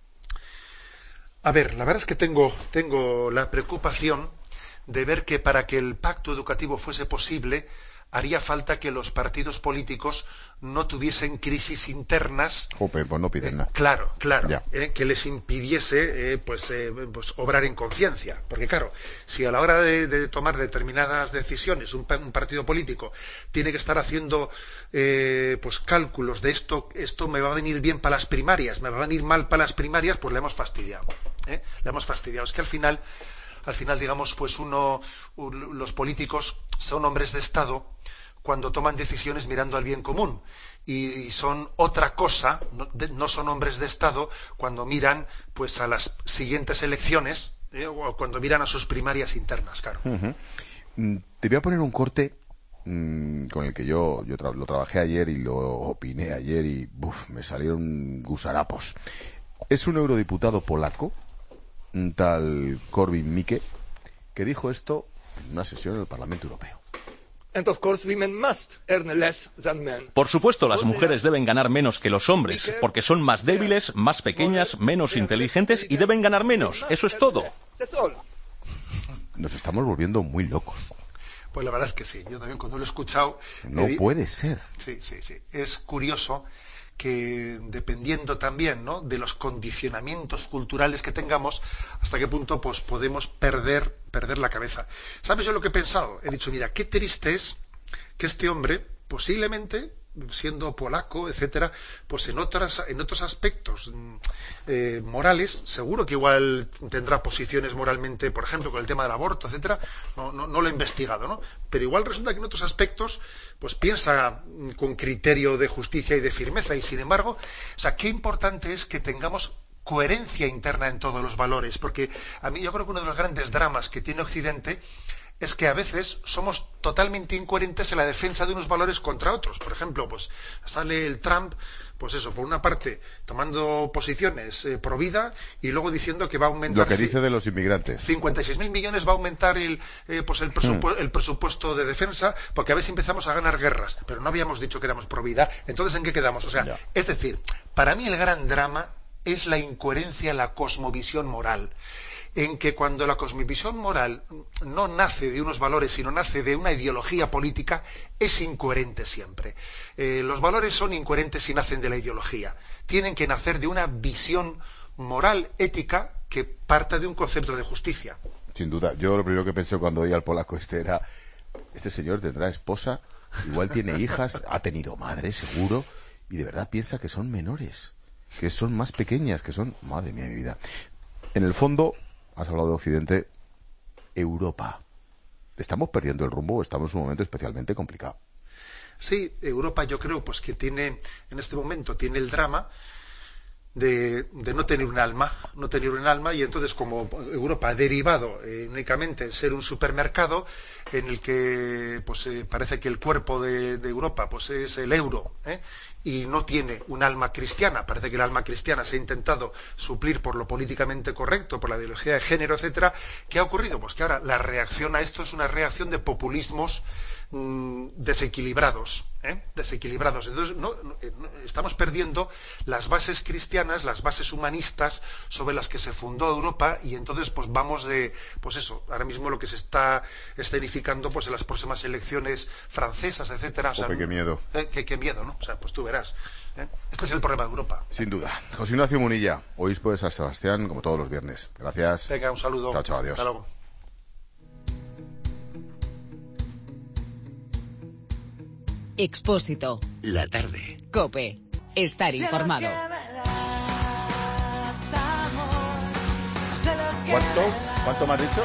A ver, la verdad es que tengo, tengo la preocupación de ver que para que el pacto educativo fuese posible haría falta que los partidos políticos no tuviesen crisis internas. Jope, pues no piden eh, nada. Claro, claro, eh, que les impidiese eh, pues, eh, pues obrar en conciencia. Porque claro, si a la hora de, de tomar determinadas decisiones un, un partido político tiene que estar haciendo eh, pues cálculos de esto, esto me va a venir bien para las primarias, me va a venir mal para las primarias, pues le hemos fastidiado. ¿eh? Le hemos fastidiado. Es que al final, al final, digamos, pues uno, un, los políticos son hombres de Estado cuando toman decisiones mirando al bien común y son otra cosa, no, de, no son hombres de Estado cuando miran pues a las siguientes elecciones eh, o cuando miran a sus primarias internas, claro. Uh-huh. Te voy a poner un corte mmm, con el que yo, yo tra- lo trabajé ayer y lo opiné ayer y uf, me salieron gusarapos. Es un eurodiputado polaco, un tal Korwin Mikke, que dijo esto en una sesión en el Parlamento Europeo. Por supuesto, las mujeres deben ganar menos que los hombres, porque son más débiles, más pequeñas, menos inteligentes y deben ganar menos. Eso es todo. Nos estamos volviendo muy locos. Pues la verdad es que sí. Yo también cuando lo he escuchado... No di... puede ser. Sí, sí, sí. Es curioso que dependiendo también, ¿no?, de los condicionamientos culturales que tengamos, hasta qué punto pues podemos perder perder la cabeza. ¿Sabes yo lo que he pensado? He dicho, mira, qué triste es que este hombre, posiblemente, siendo polaco, etcétera, pues en otras en otros aspectos eh, morales, seguro que igual tendrá posiciones moralmente, por ejemplo, con el tema del aborto, etcétera, no, no, no lo he investigado, ¿no? Pero igual resulta que en otros aspectos pues piensa con criterio de justicia y de firmeza, y sin embargo, o sea, qué importante es que tengamos coherencia interna en todos los valores, porque a mí yo creo que uno de los grandes dramas que tiene Occidente es que a veces somos totalmente incoherentes en la defensa de unos valores contra otros. Por ejemplo, pues sale el Trump, pues eso, por una parte tomando posiciones eh, pro vida y luego diciendo que va a aumentar... Lo que dice de los inmigrantes. cincuenta y seis mil millones va a aumentar el, eh, pues el, presupu- hmm. el presupuesto de defensa, porque a ver si empezamos a ganar guerras. Pero no habíamos dicho que éramos pro vida. Entonces, ¿en qué quedamos? O sea, ya. Es decir, para mí el gran drama es la incoherencia, la cosmovisión moral, en que cuando la cosmovisión moral no nace de unos valores, sino nace de una ideología política, es incoherente siempre. Eh, los valores son incoherentes si nacen de la ideología. Tienen que nacer de una visión moral, ética, que parta de un concepto de justicia. Sin duda. Yo lo primero que pensé cuando oí al polaco este era, este señor tendrá esposa, igual tiene hijas, ha tenido madre, seguro, y de verdad piensa que son menores, que son más pequeñas, que son... Madre mía de mi vida. En el fondo... Has hablado de Occidente, Europa. ¿Estamos perdiendo el rumbo o estamos en un momento especialmente complicado? Sí, Europa yo creo pues que tiene, en este momento, tiene el drama de, de no tener un alma, no tener un alma, y entonces como Europa ha derivado eh, únicamente en ser un supermercado en el que pues eh, parece que el cuerpo de, de Europa pues es el euro, ¿eh? Y no tiene un alma cristiana. Parece que el alma cristiana se ha intentado suplir por lo políticamente correcto, por la ideología de género, etcétera. ¿Qué ha ocurrido? Pues que ahora la reacción a esto es una reacción de populismos mmm, desequilibrados, ¿eh? desequilibrados. Entonces no, no, estamos perdiendo las bases cristianas, las bases humanistas sobre las que se fundó Europa, y entonces pues vamos de, pues eso, ahora mismo lo que se está escenificando pues en las próximas elecciones francesas, etcétera. O sea, Ope, qué miedo. Eh, qué, qué miedo, ¿no? O sea, pues tú verás. ¿eh? Este es el problema de Europa. Sin duda. José Ignacio Munilla, obispo de San Sebastián, como todos los viernes. Gracias. Venga, un saludo. Chao, chao, adiós. Hasta luego. Expósito. La tarde. COPE. Estar informado. ¿Cuánto? ¿Cuánto me has dicho?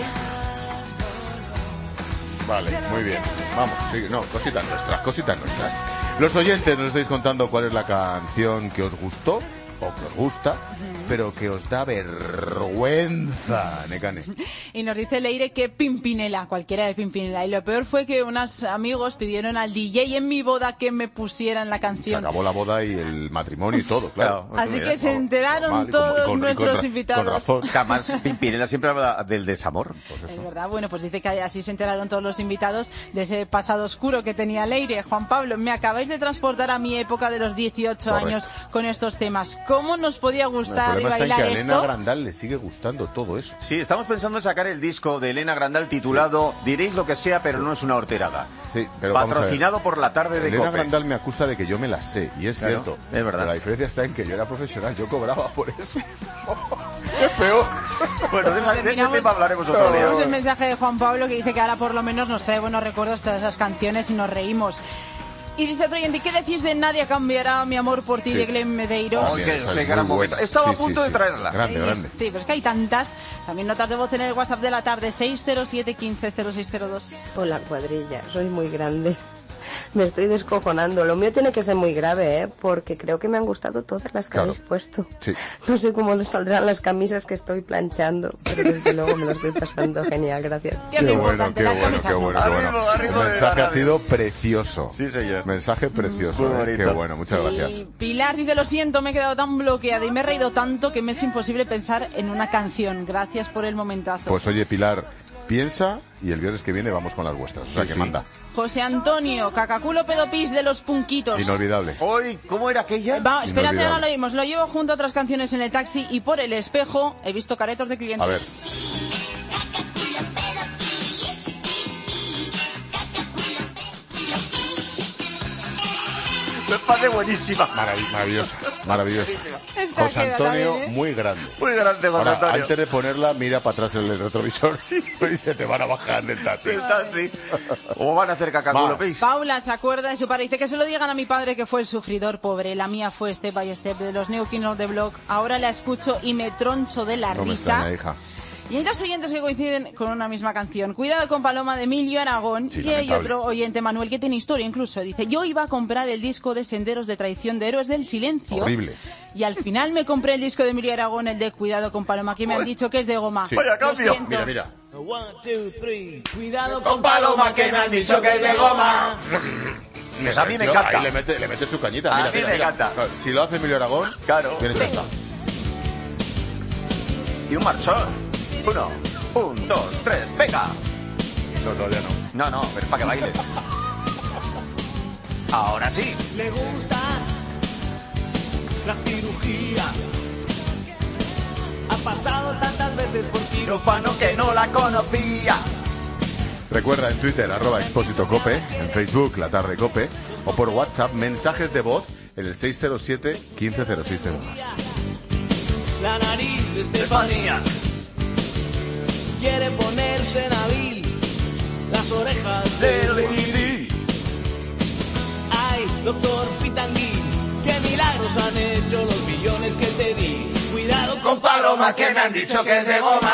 Vale, muy bien. Vamos, sigue. No, cositas nuestras, cositas nuestras. Los oyentes nos estáis contando cuál es la canción que os gustó o que os gusta, pero que os da vergüenza, Nekane. Y nos dice Leire que Pimpinela, cualquiera de Pimpinela. Y lo peor fue que unos amigos pidieron al D J en mi boda que me pusieran la canción. Se acabó la boda y el matrimonio y todo, claro. Así Mira, que se enteraron normal, todos y con, y con, nuestros y con, invitados. Con razón. Jamás Pimpinela siempre habla del desamor. Pues eso. Es verdad, bueno, pues dice que así se enteraron todos los invitados de ese pasado oscuro que tenía Leire. Juan Pablo, me acabáis de transportar a mi época de los dieciocho Correcto. años con estos temas. ¿Cómo nos podía gustar el y problema bailar está en que a esto? Elena Grandal le sigue gustando todo eso. Sí, estamos pensando en sacar el disco de Elena Grandal titulado Diréis lo que sea, pero no es una horterada. Sí, pero vamos a ver. Patrocinado por la tarde de Elena COPE. Grandal me acusa de que yo me las sé, y es Claro, cierto. es verdad. Pero la diferencia está en que yo era profesional, yo cobraba por eso. ¡Qué peor! Bueno, de, de ese tema hablaremos otro día. Tenemos el mensaje de Juan Pablo que dice que ahora por lo menos nos trae buenos recuerdos todas esas canciones y nos reímos. Y dice otro oyente, ¿qué decís de Nadia cambiará mi amor por ti, sí, de Glenn Medeiros? Oh, que ese gran momento. Estaba sí, a punto sí, de traerla. Grande, sí, grande. Sí, pero es que hay tantas. También notas de voz en el WhatsApp de la tarde, seis cero siete, quince, cero seis cero dos. Hola, cuadrilla, sois muy grandes. Me estoy descojonando. Lo mío tiene que ser muy grave, ¿eh? Porque creo que me han gustado todas las que claro. habéis puesto. Sí. No sé cómo saldrán las camisas que estoy planchando, pero desde luego me lo estoy pasando genial, gracias. Qué, qué bueno, qué bueno, qué bueno, qué bueno. El mensaje ha sido precioso. Sí, señor. Mensaje precioso, ¿eh? Qué bueno, muchas sí. gracias. Pilar dice, lo siento, me he quedado tan bloqueada y me he reído tanto que me es imposible pensar en una canción. Gracias por el momentazo. Pues oye, Pilar, piensa y el viernes que viene vamos con las vuestras. O sea, sí, que sí. manda. José Antonio, Cacaculo Pedopis de los Punquitos. Inolvidable. Hoy, ¿cómo era aquella? Va, espérate, ahora lo oímos. Lo llevo junto a otras canciones en el taxi y por el espejo he visto caretos de clientes. A ver. Me parece buenísima. Marav- maravillosa, maravillosa. Esta José Antonio, bien, ¿eh? Muy grande. Muy grande, José Ahora, Antonio. antes de ponerla, mira para atrás en el retrovisor sí. y se te van a bajar del taxi. El taxi. O van a hacer cacaculo pis. Paula se acuerda de su padre. Dice que se lo digan a mi padre que fue el sufridor pobre. La mía fue Step by Step de los New Kids of the Block. Ahora la escucho y me troncho de la no risa. Me extraña, hija. Y hay dos oyentes que coinciden con una misma canción. Cuidado con Paloma de Emilio Aragón. Sí, y hay otro oyente, Manuel, que tiene historia incluso. Dice, yo iba a comprar el disco de Senderos de Traición de Héroes del Silencio. Horrible. Y al final me compré el disco de Emilio Aragón, el de Cuidado con Paloma, que me han dicho que es de goma. Sí. Vaya cambio. Mira, mira. One, two, three. Cuidado con Paloma, que me han dicho que es de goma. Pues a mí me encanta. Ahí le mete, le mete su cañita. A Mira, mí mira, me mira. encanta. Si lo hace Emilio Aragón, claro. Viene sí. Y un marchón. Uno, un, dos, tres, venga. No, todavía no. No, no, pero es para que baile. Ahora sí. Le gusta la cirugía. Ha pasado tantas veces por quirófano que no la conocía. Recuerda en Twitter, arroba Expósito Cope, en Facebook, La Tarde Cope, o por WhatsApp, mensajes de voz en el seis cero siete, quince cero seis cero dos. La nariz de Estefanía quiere ponerse Nabil, las orejas de Lady. Ay, doctor Pitanguín, qué milagros han hecho los millones que te di. Cuidado con Paloma, que me han dicho que es de goma.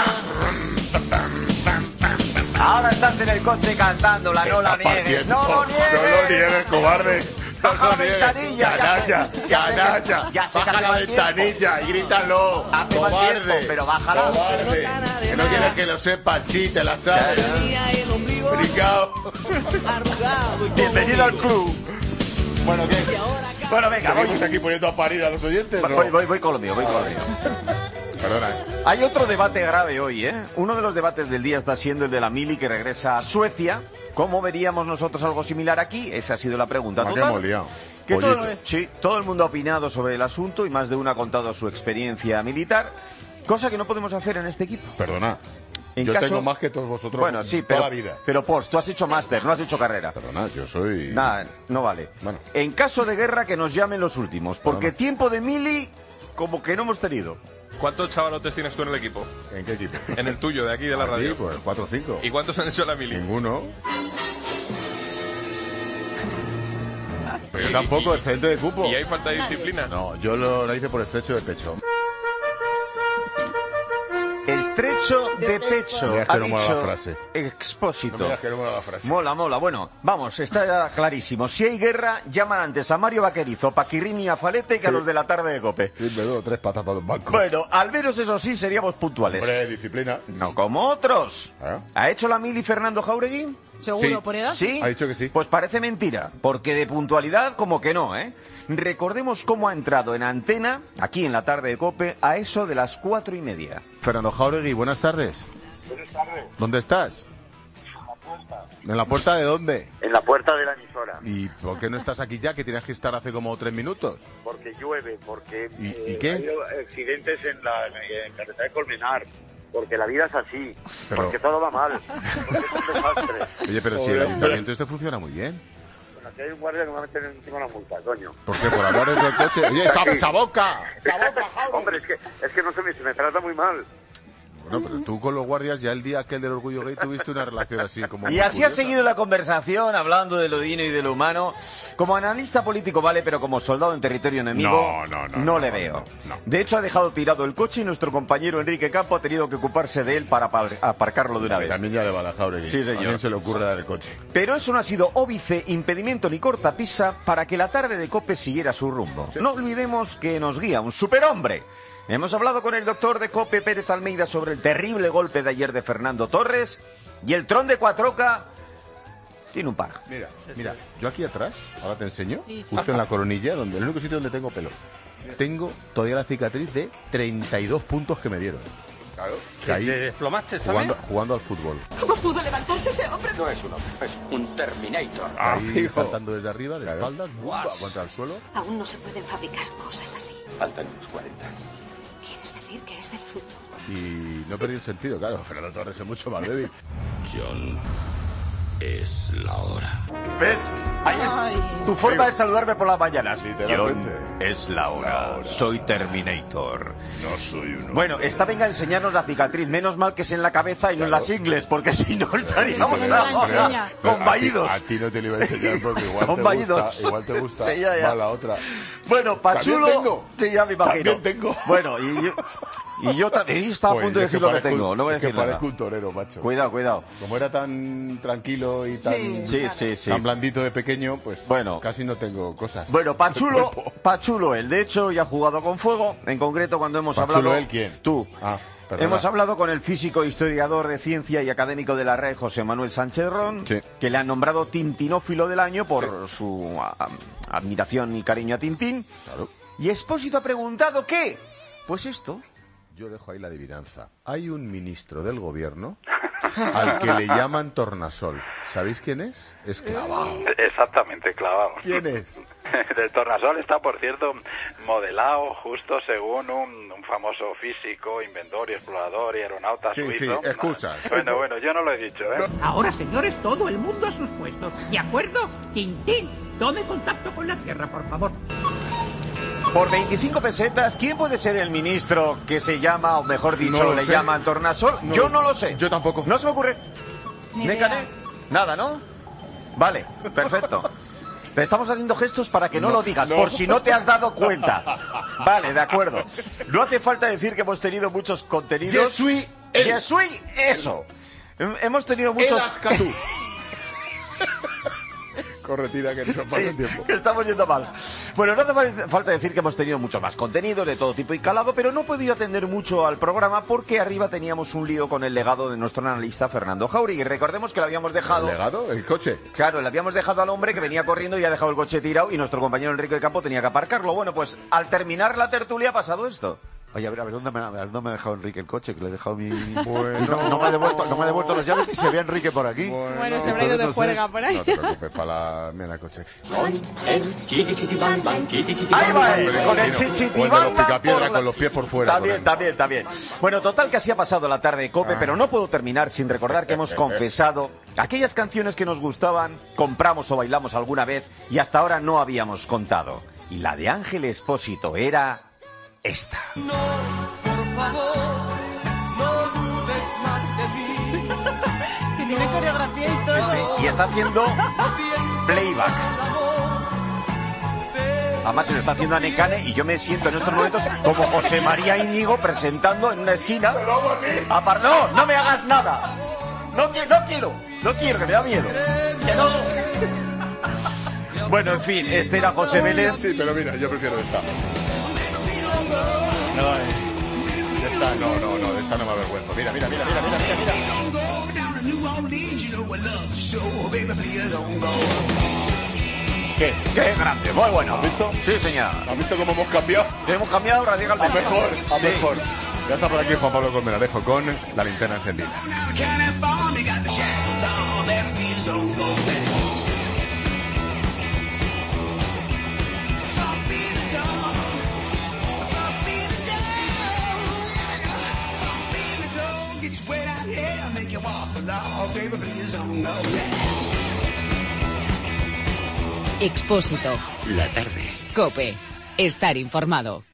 Ahora estás en el coche cantándola, no la niegues, no lo niegues. No lo niegues, cobarde. Baja la ventanilla. Canalla, canalla. Baja la ventanilla y grítalo. Hace mal tiempo, pero bájala. Cobarde. Que no quieres que lo sepas, sí, te la sabes. Bricao. Bienvenido al club. Bueno, ¿qué? Bueno, venga, ¿Seguimos aquí poniendo a parir a los oyentes? Voy, ¿no? voy, voy, voy con lo mío, voy con lo mío. Perdona, ¿eh? Hay otro debate grave hoy, ¿eh? Uno de los debates del día está siendo el de la Mili, que regresa a Suecia. ¿Cómo veríamos nosotros algo similar aquí? Esa ha sido la pregunta total. hemos liado. Que todo, sí, todo el mundo ha opinado sobre el asunto y más de uno ha contado su experiencia militar, cosa que no podemos hacer en este equipo. Perdona. En yo caso... tengo más que todos vosotros. Bueno, sí, toda pero, la vida. pero Post, tú has hecho máster, no has hecho carrera. Perdona, yo soy... Nada, no vale. Bueno. En caso de guerra, que nos llamen los últimos, porque Perdona. tiempo de Mili, como que no hemos tenido. ¿Cuántos chavalotes tienes tú en el equipo? ¿En qué equipo? En el tuyo, de aquí, de la Aquí, radio. pues cuatro o cinco. ¿Y cuántos han hecho la mili? Ninguno. Pero yo tampoco, excedente de cupo. ¿Y hay falta de disciplina? No, yo lo, lo hice por estrecho de pecho. Estrecho de pecho, Mira que ha no mola dicho la frase. Expósito. No, mira que no mola la frase. Mola, mola. Bueno, vamos, está clarísimo. Si hay guerra, llaman antes a Mario Vaquerizo, Paquirrini y a Falete que a los de la tarde de COPE. Sí, me doy tres patas para un banco. Bueno, al menos eso sí seríamos puntuales. Hombre, disciplina. No como otros. ¿Ah? ¿Ha hecho la mili Fernando Jauregui? ¿Seguro Sí. por edad? ¿Sí? Ha dicho que sí. Pues parece mentira, porque de puntualidad como que no, ¿eh? Recordemos cómo ha entrado en antena, aquí en la tarde de COPE, a eso de las cuatro y media. Fernando Jauregui, buenas tardes. Buenas tardes. ¿Dónde estás? En la puerta. ¿En la puerta de dónde? En la puerta de la emisora. ¿Y por qué no estás aquí ya, que tienes que estar hace como tres minutos? Porque llueve, porque ¿Y- eh, y qué? ha habido accidentes en la en carretera de Colmenar. Porque la vida es así. Pero- Porque todo va mal. Porque es un desastre. Oye, pero si el Joder. ayuntamiento este funciona muy bien. Bueno, aquí hay un guardia que me va a meter encima una multa, coño. ¿Por qué? ¿Por hablar del coche? Oye, esa, esa boca. Esa boca, Jauregui. Hombre, es que, es que no se me, se me trata muy mal. Bueno, pero tú con los guardias ya el día aquel del orgullo gay tuviste una relación así como... Y muy así ha curiosa. seguido la conversación, hablando de lo divino y de lo humano. Como analista político vale, pero como soldado en territorio enemigo, No, no, no, no, le no, veo. no, no. De hecho, ha dejado tirado el coche y nuestro compañero Enrique Campo ha tenido que ocuparse de él para apar- aparcarlo de una vez. También ya de Badajoz. Sí, señor. ¿A quién se le ocurre dar el coche? Pero eso no ha sido óbice, impedimento ni cortapisa para que la tarde de COPE siguiera su rumbo. No olvidemos que nos guía un superhombre. Hemos hablado con el doctor de COPE, Pérez Almeida, sobre el terrible golpe de ayer de Fernando Torres, y el tron de Cuatroca tiene un par. Mira, mira, yo aquí atrás, ahora te enseño, Sí, sí. justo en la coronilla, donde el único sitio donde tengo pelo, tengo todavía la cicatriz de treinta y dos puntos que me dieron. Claro. Caí ¿Te desplomaste jugando, también? jugando al fútbol. ¿Cómo pudo levantarse ese hombre? No es un hombre, es un Terminator. Ahí saltando desde arriba, de espaldas, ¡bumba! Contra el suelo. Aún no se pueden fabricar cosas así. Faltan unos cuarenta años. ¿Quieres decir que es del futuro? Y no perdí el sentido, claro. Fernando Torres es mucho más débil. John, es la hora. ¿Ves? Ahí es tu forma de saludarme por las mañanas. Literalmente. John, es la hora. Soy Terminator. No soy un Bueno, esta venga a enseñarnos la cicatriz. Menos mal que es en la cabeza y no en las ingles, porque si no estaríamos Sí, no la ahora enseña. con A ti- vaídos. A ti no te lo iba a enseñar porque igual Con te vaídos. gusta, igual te gusta Sí, ya, ya. más la otra. Bueno, Pachulo. También tengo. Sí, ya me imagino. También tengo. Bueno, y yo, y yo también estaba Pues a punto de es que decir lo que parezco tengo. un- No voy a es que decir nada. parezco un torero, macho. Cuidado, cuidado. Como era tan tranquilo y tan, Sí, sí, sí. tan blandito de pequeño, pues Bueno. casi no tengo cosas. Bueno, Pachulo, El cuerpo. Pachulo él. De hecho, ya ha jugado con fuego. En concreto, cuando hemos ¿Pachulo hablado... él quién? Tú. Ah, perdona. Hemos hablado con el físico, historiador de ciencia y académico de la R A E, José Manuel Sánchez Ron, Sí. que le han nombrado Tintinófilo del año por su a- admiración y cariño a Tintín. Claro. Y Expósito ha preguntado ¿qué? Pues esto. Yo dejo ahí la adivinanza. Hay un ministro del gobierno al que le llaman Tornasol. ¿Sabéis quién es? Es clavado. Exactamente, clavado. ¿Quién es? El tornasol está, por cierto, modelado justo según un, un famoso físico, inventor y explorador y aeronauta Sí, suizo. sí, excusas. Bueno, bueno, yo no lo he dicho, ¿eh? Ahora, señores, todo el mundo a sus puestos. ¿De acuerdo? Tintín, tome contacto con la Tierra, por favor. Por veinticinco pesetas, ¿quién puede ser el ministro que se llama, o mejor dicho, No lo le sé. llaman Tornasol? No Yo lo- no lo sé. Yo tampoco. No se me ocurre. Ni ¿Ne, idea. Cané? Nada, ¿no? Vale, perfecto. Te estamos haciendo gestos para que no, No, lo digas, no. por si no te has dado cuenta. Vale, de acuerdo. No hace falta decir que hemos tenido muchos contenidos. Je suis él. Je suis eso. Hem- Hemos tenido muchos... El Ascatú. Corretida que nos pasa Sí, el tiempo. que estamos yendo mal. Bueno, no hace fal- falta decir que hemos tenido muchos más contenidos de todo tipo y calado, pero no he podido atender mucho al programa porque arriba teníamos un lío con el legado de nuestro analista Fernando Jauregui. Recordemos que lo habíamos dejado... ¿El legado? ¿El coche? Claro, le habíamos dejado al hombre que venía corriendo y ha dejado el coche tirado y nuestro compañero Enrique de Campo tenía que aparcarlo. Bueno, pues al terminar la tertulia ha pasado esto. Oye, a ver, a ver, ¿dónde me, a ver, ¿dónde me ha dejado Enrique el coche? Que le he dejado mi... Bueno. Y no, no me ha devuelto, no me ha devuelto las llaves y se ve a Enrique por aquí. Bueno, se habrá ido de Entonces, no sé. juerga por ahí. No te preocupes, para la mena coche. Ahí va él, Hombre, con el o el de los chichitibamba picapiedra por la- con los pies por fuera. También, con él. también, también. Bueno, total que así ha pasado la tarde de COPE, Ah. pero no puedo terminar sin recordar que hemos confesado aquellas canciones que nos gustaban, compramos o bailamos alguna vez y hasta ahora no habíamos contado. Y la de Ángel Expósito era esta. No, por favor, no dudes más de mí. Que tiene coreografía y todo. Sí, sí, y está haciendo playback. Además se lo está haciendo a Necane y yo me siento en estos momentos como José María Íñigo presentando en una esquina. A par... No, no me hagas nada. No, qui- no quiero, no quiero, que me da miedo. Que no. Bueno, en fin, este era José Vélez. Sí, pero mira, yo prefiero esta. No, eh, esta, no, no, no, de esta no me avergüenzo. Mira, mira, mira, mira, mira, mira, mira. ¿Qué? ¡Qué grande! Muy bueno. ¿Has visto? Sí, señor. ¿Has visto cómo hemos cambiado? Hemos cambiado radicalmente. A mejor, a Sí. mejor. Ya está por aquí Juan Pablo Colmenarejo con la linterna encendida. Expósito. La tarde. COPE. Estar informado.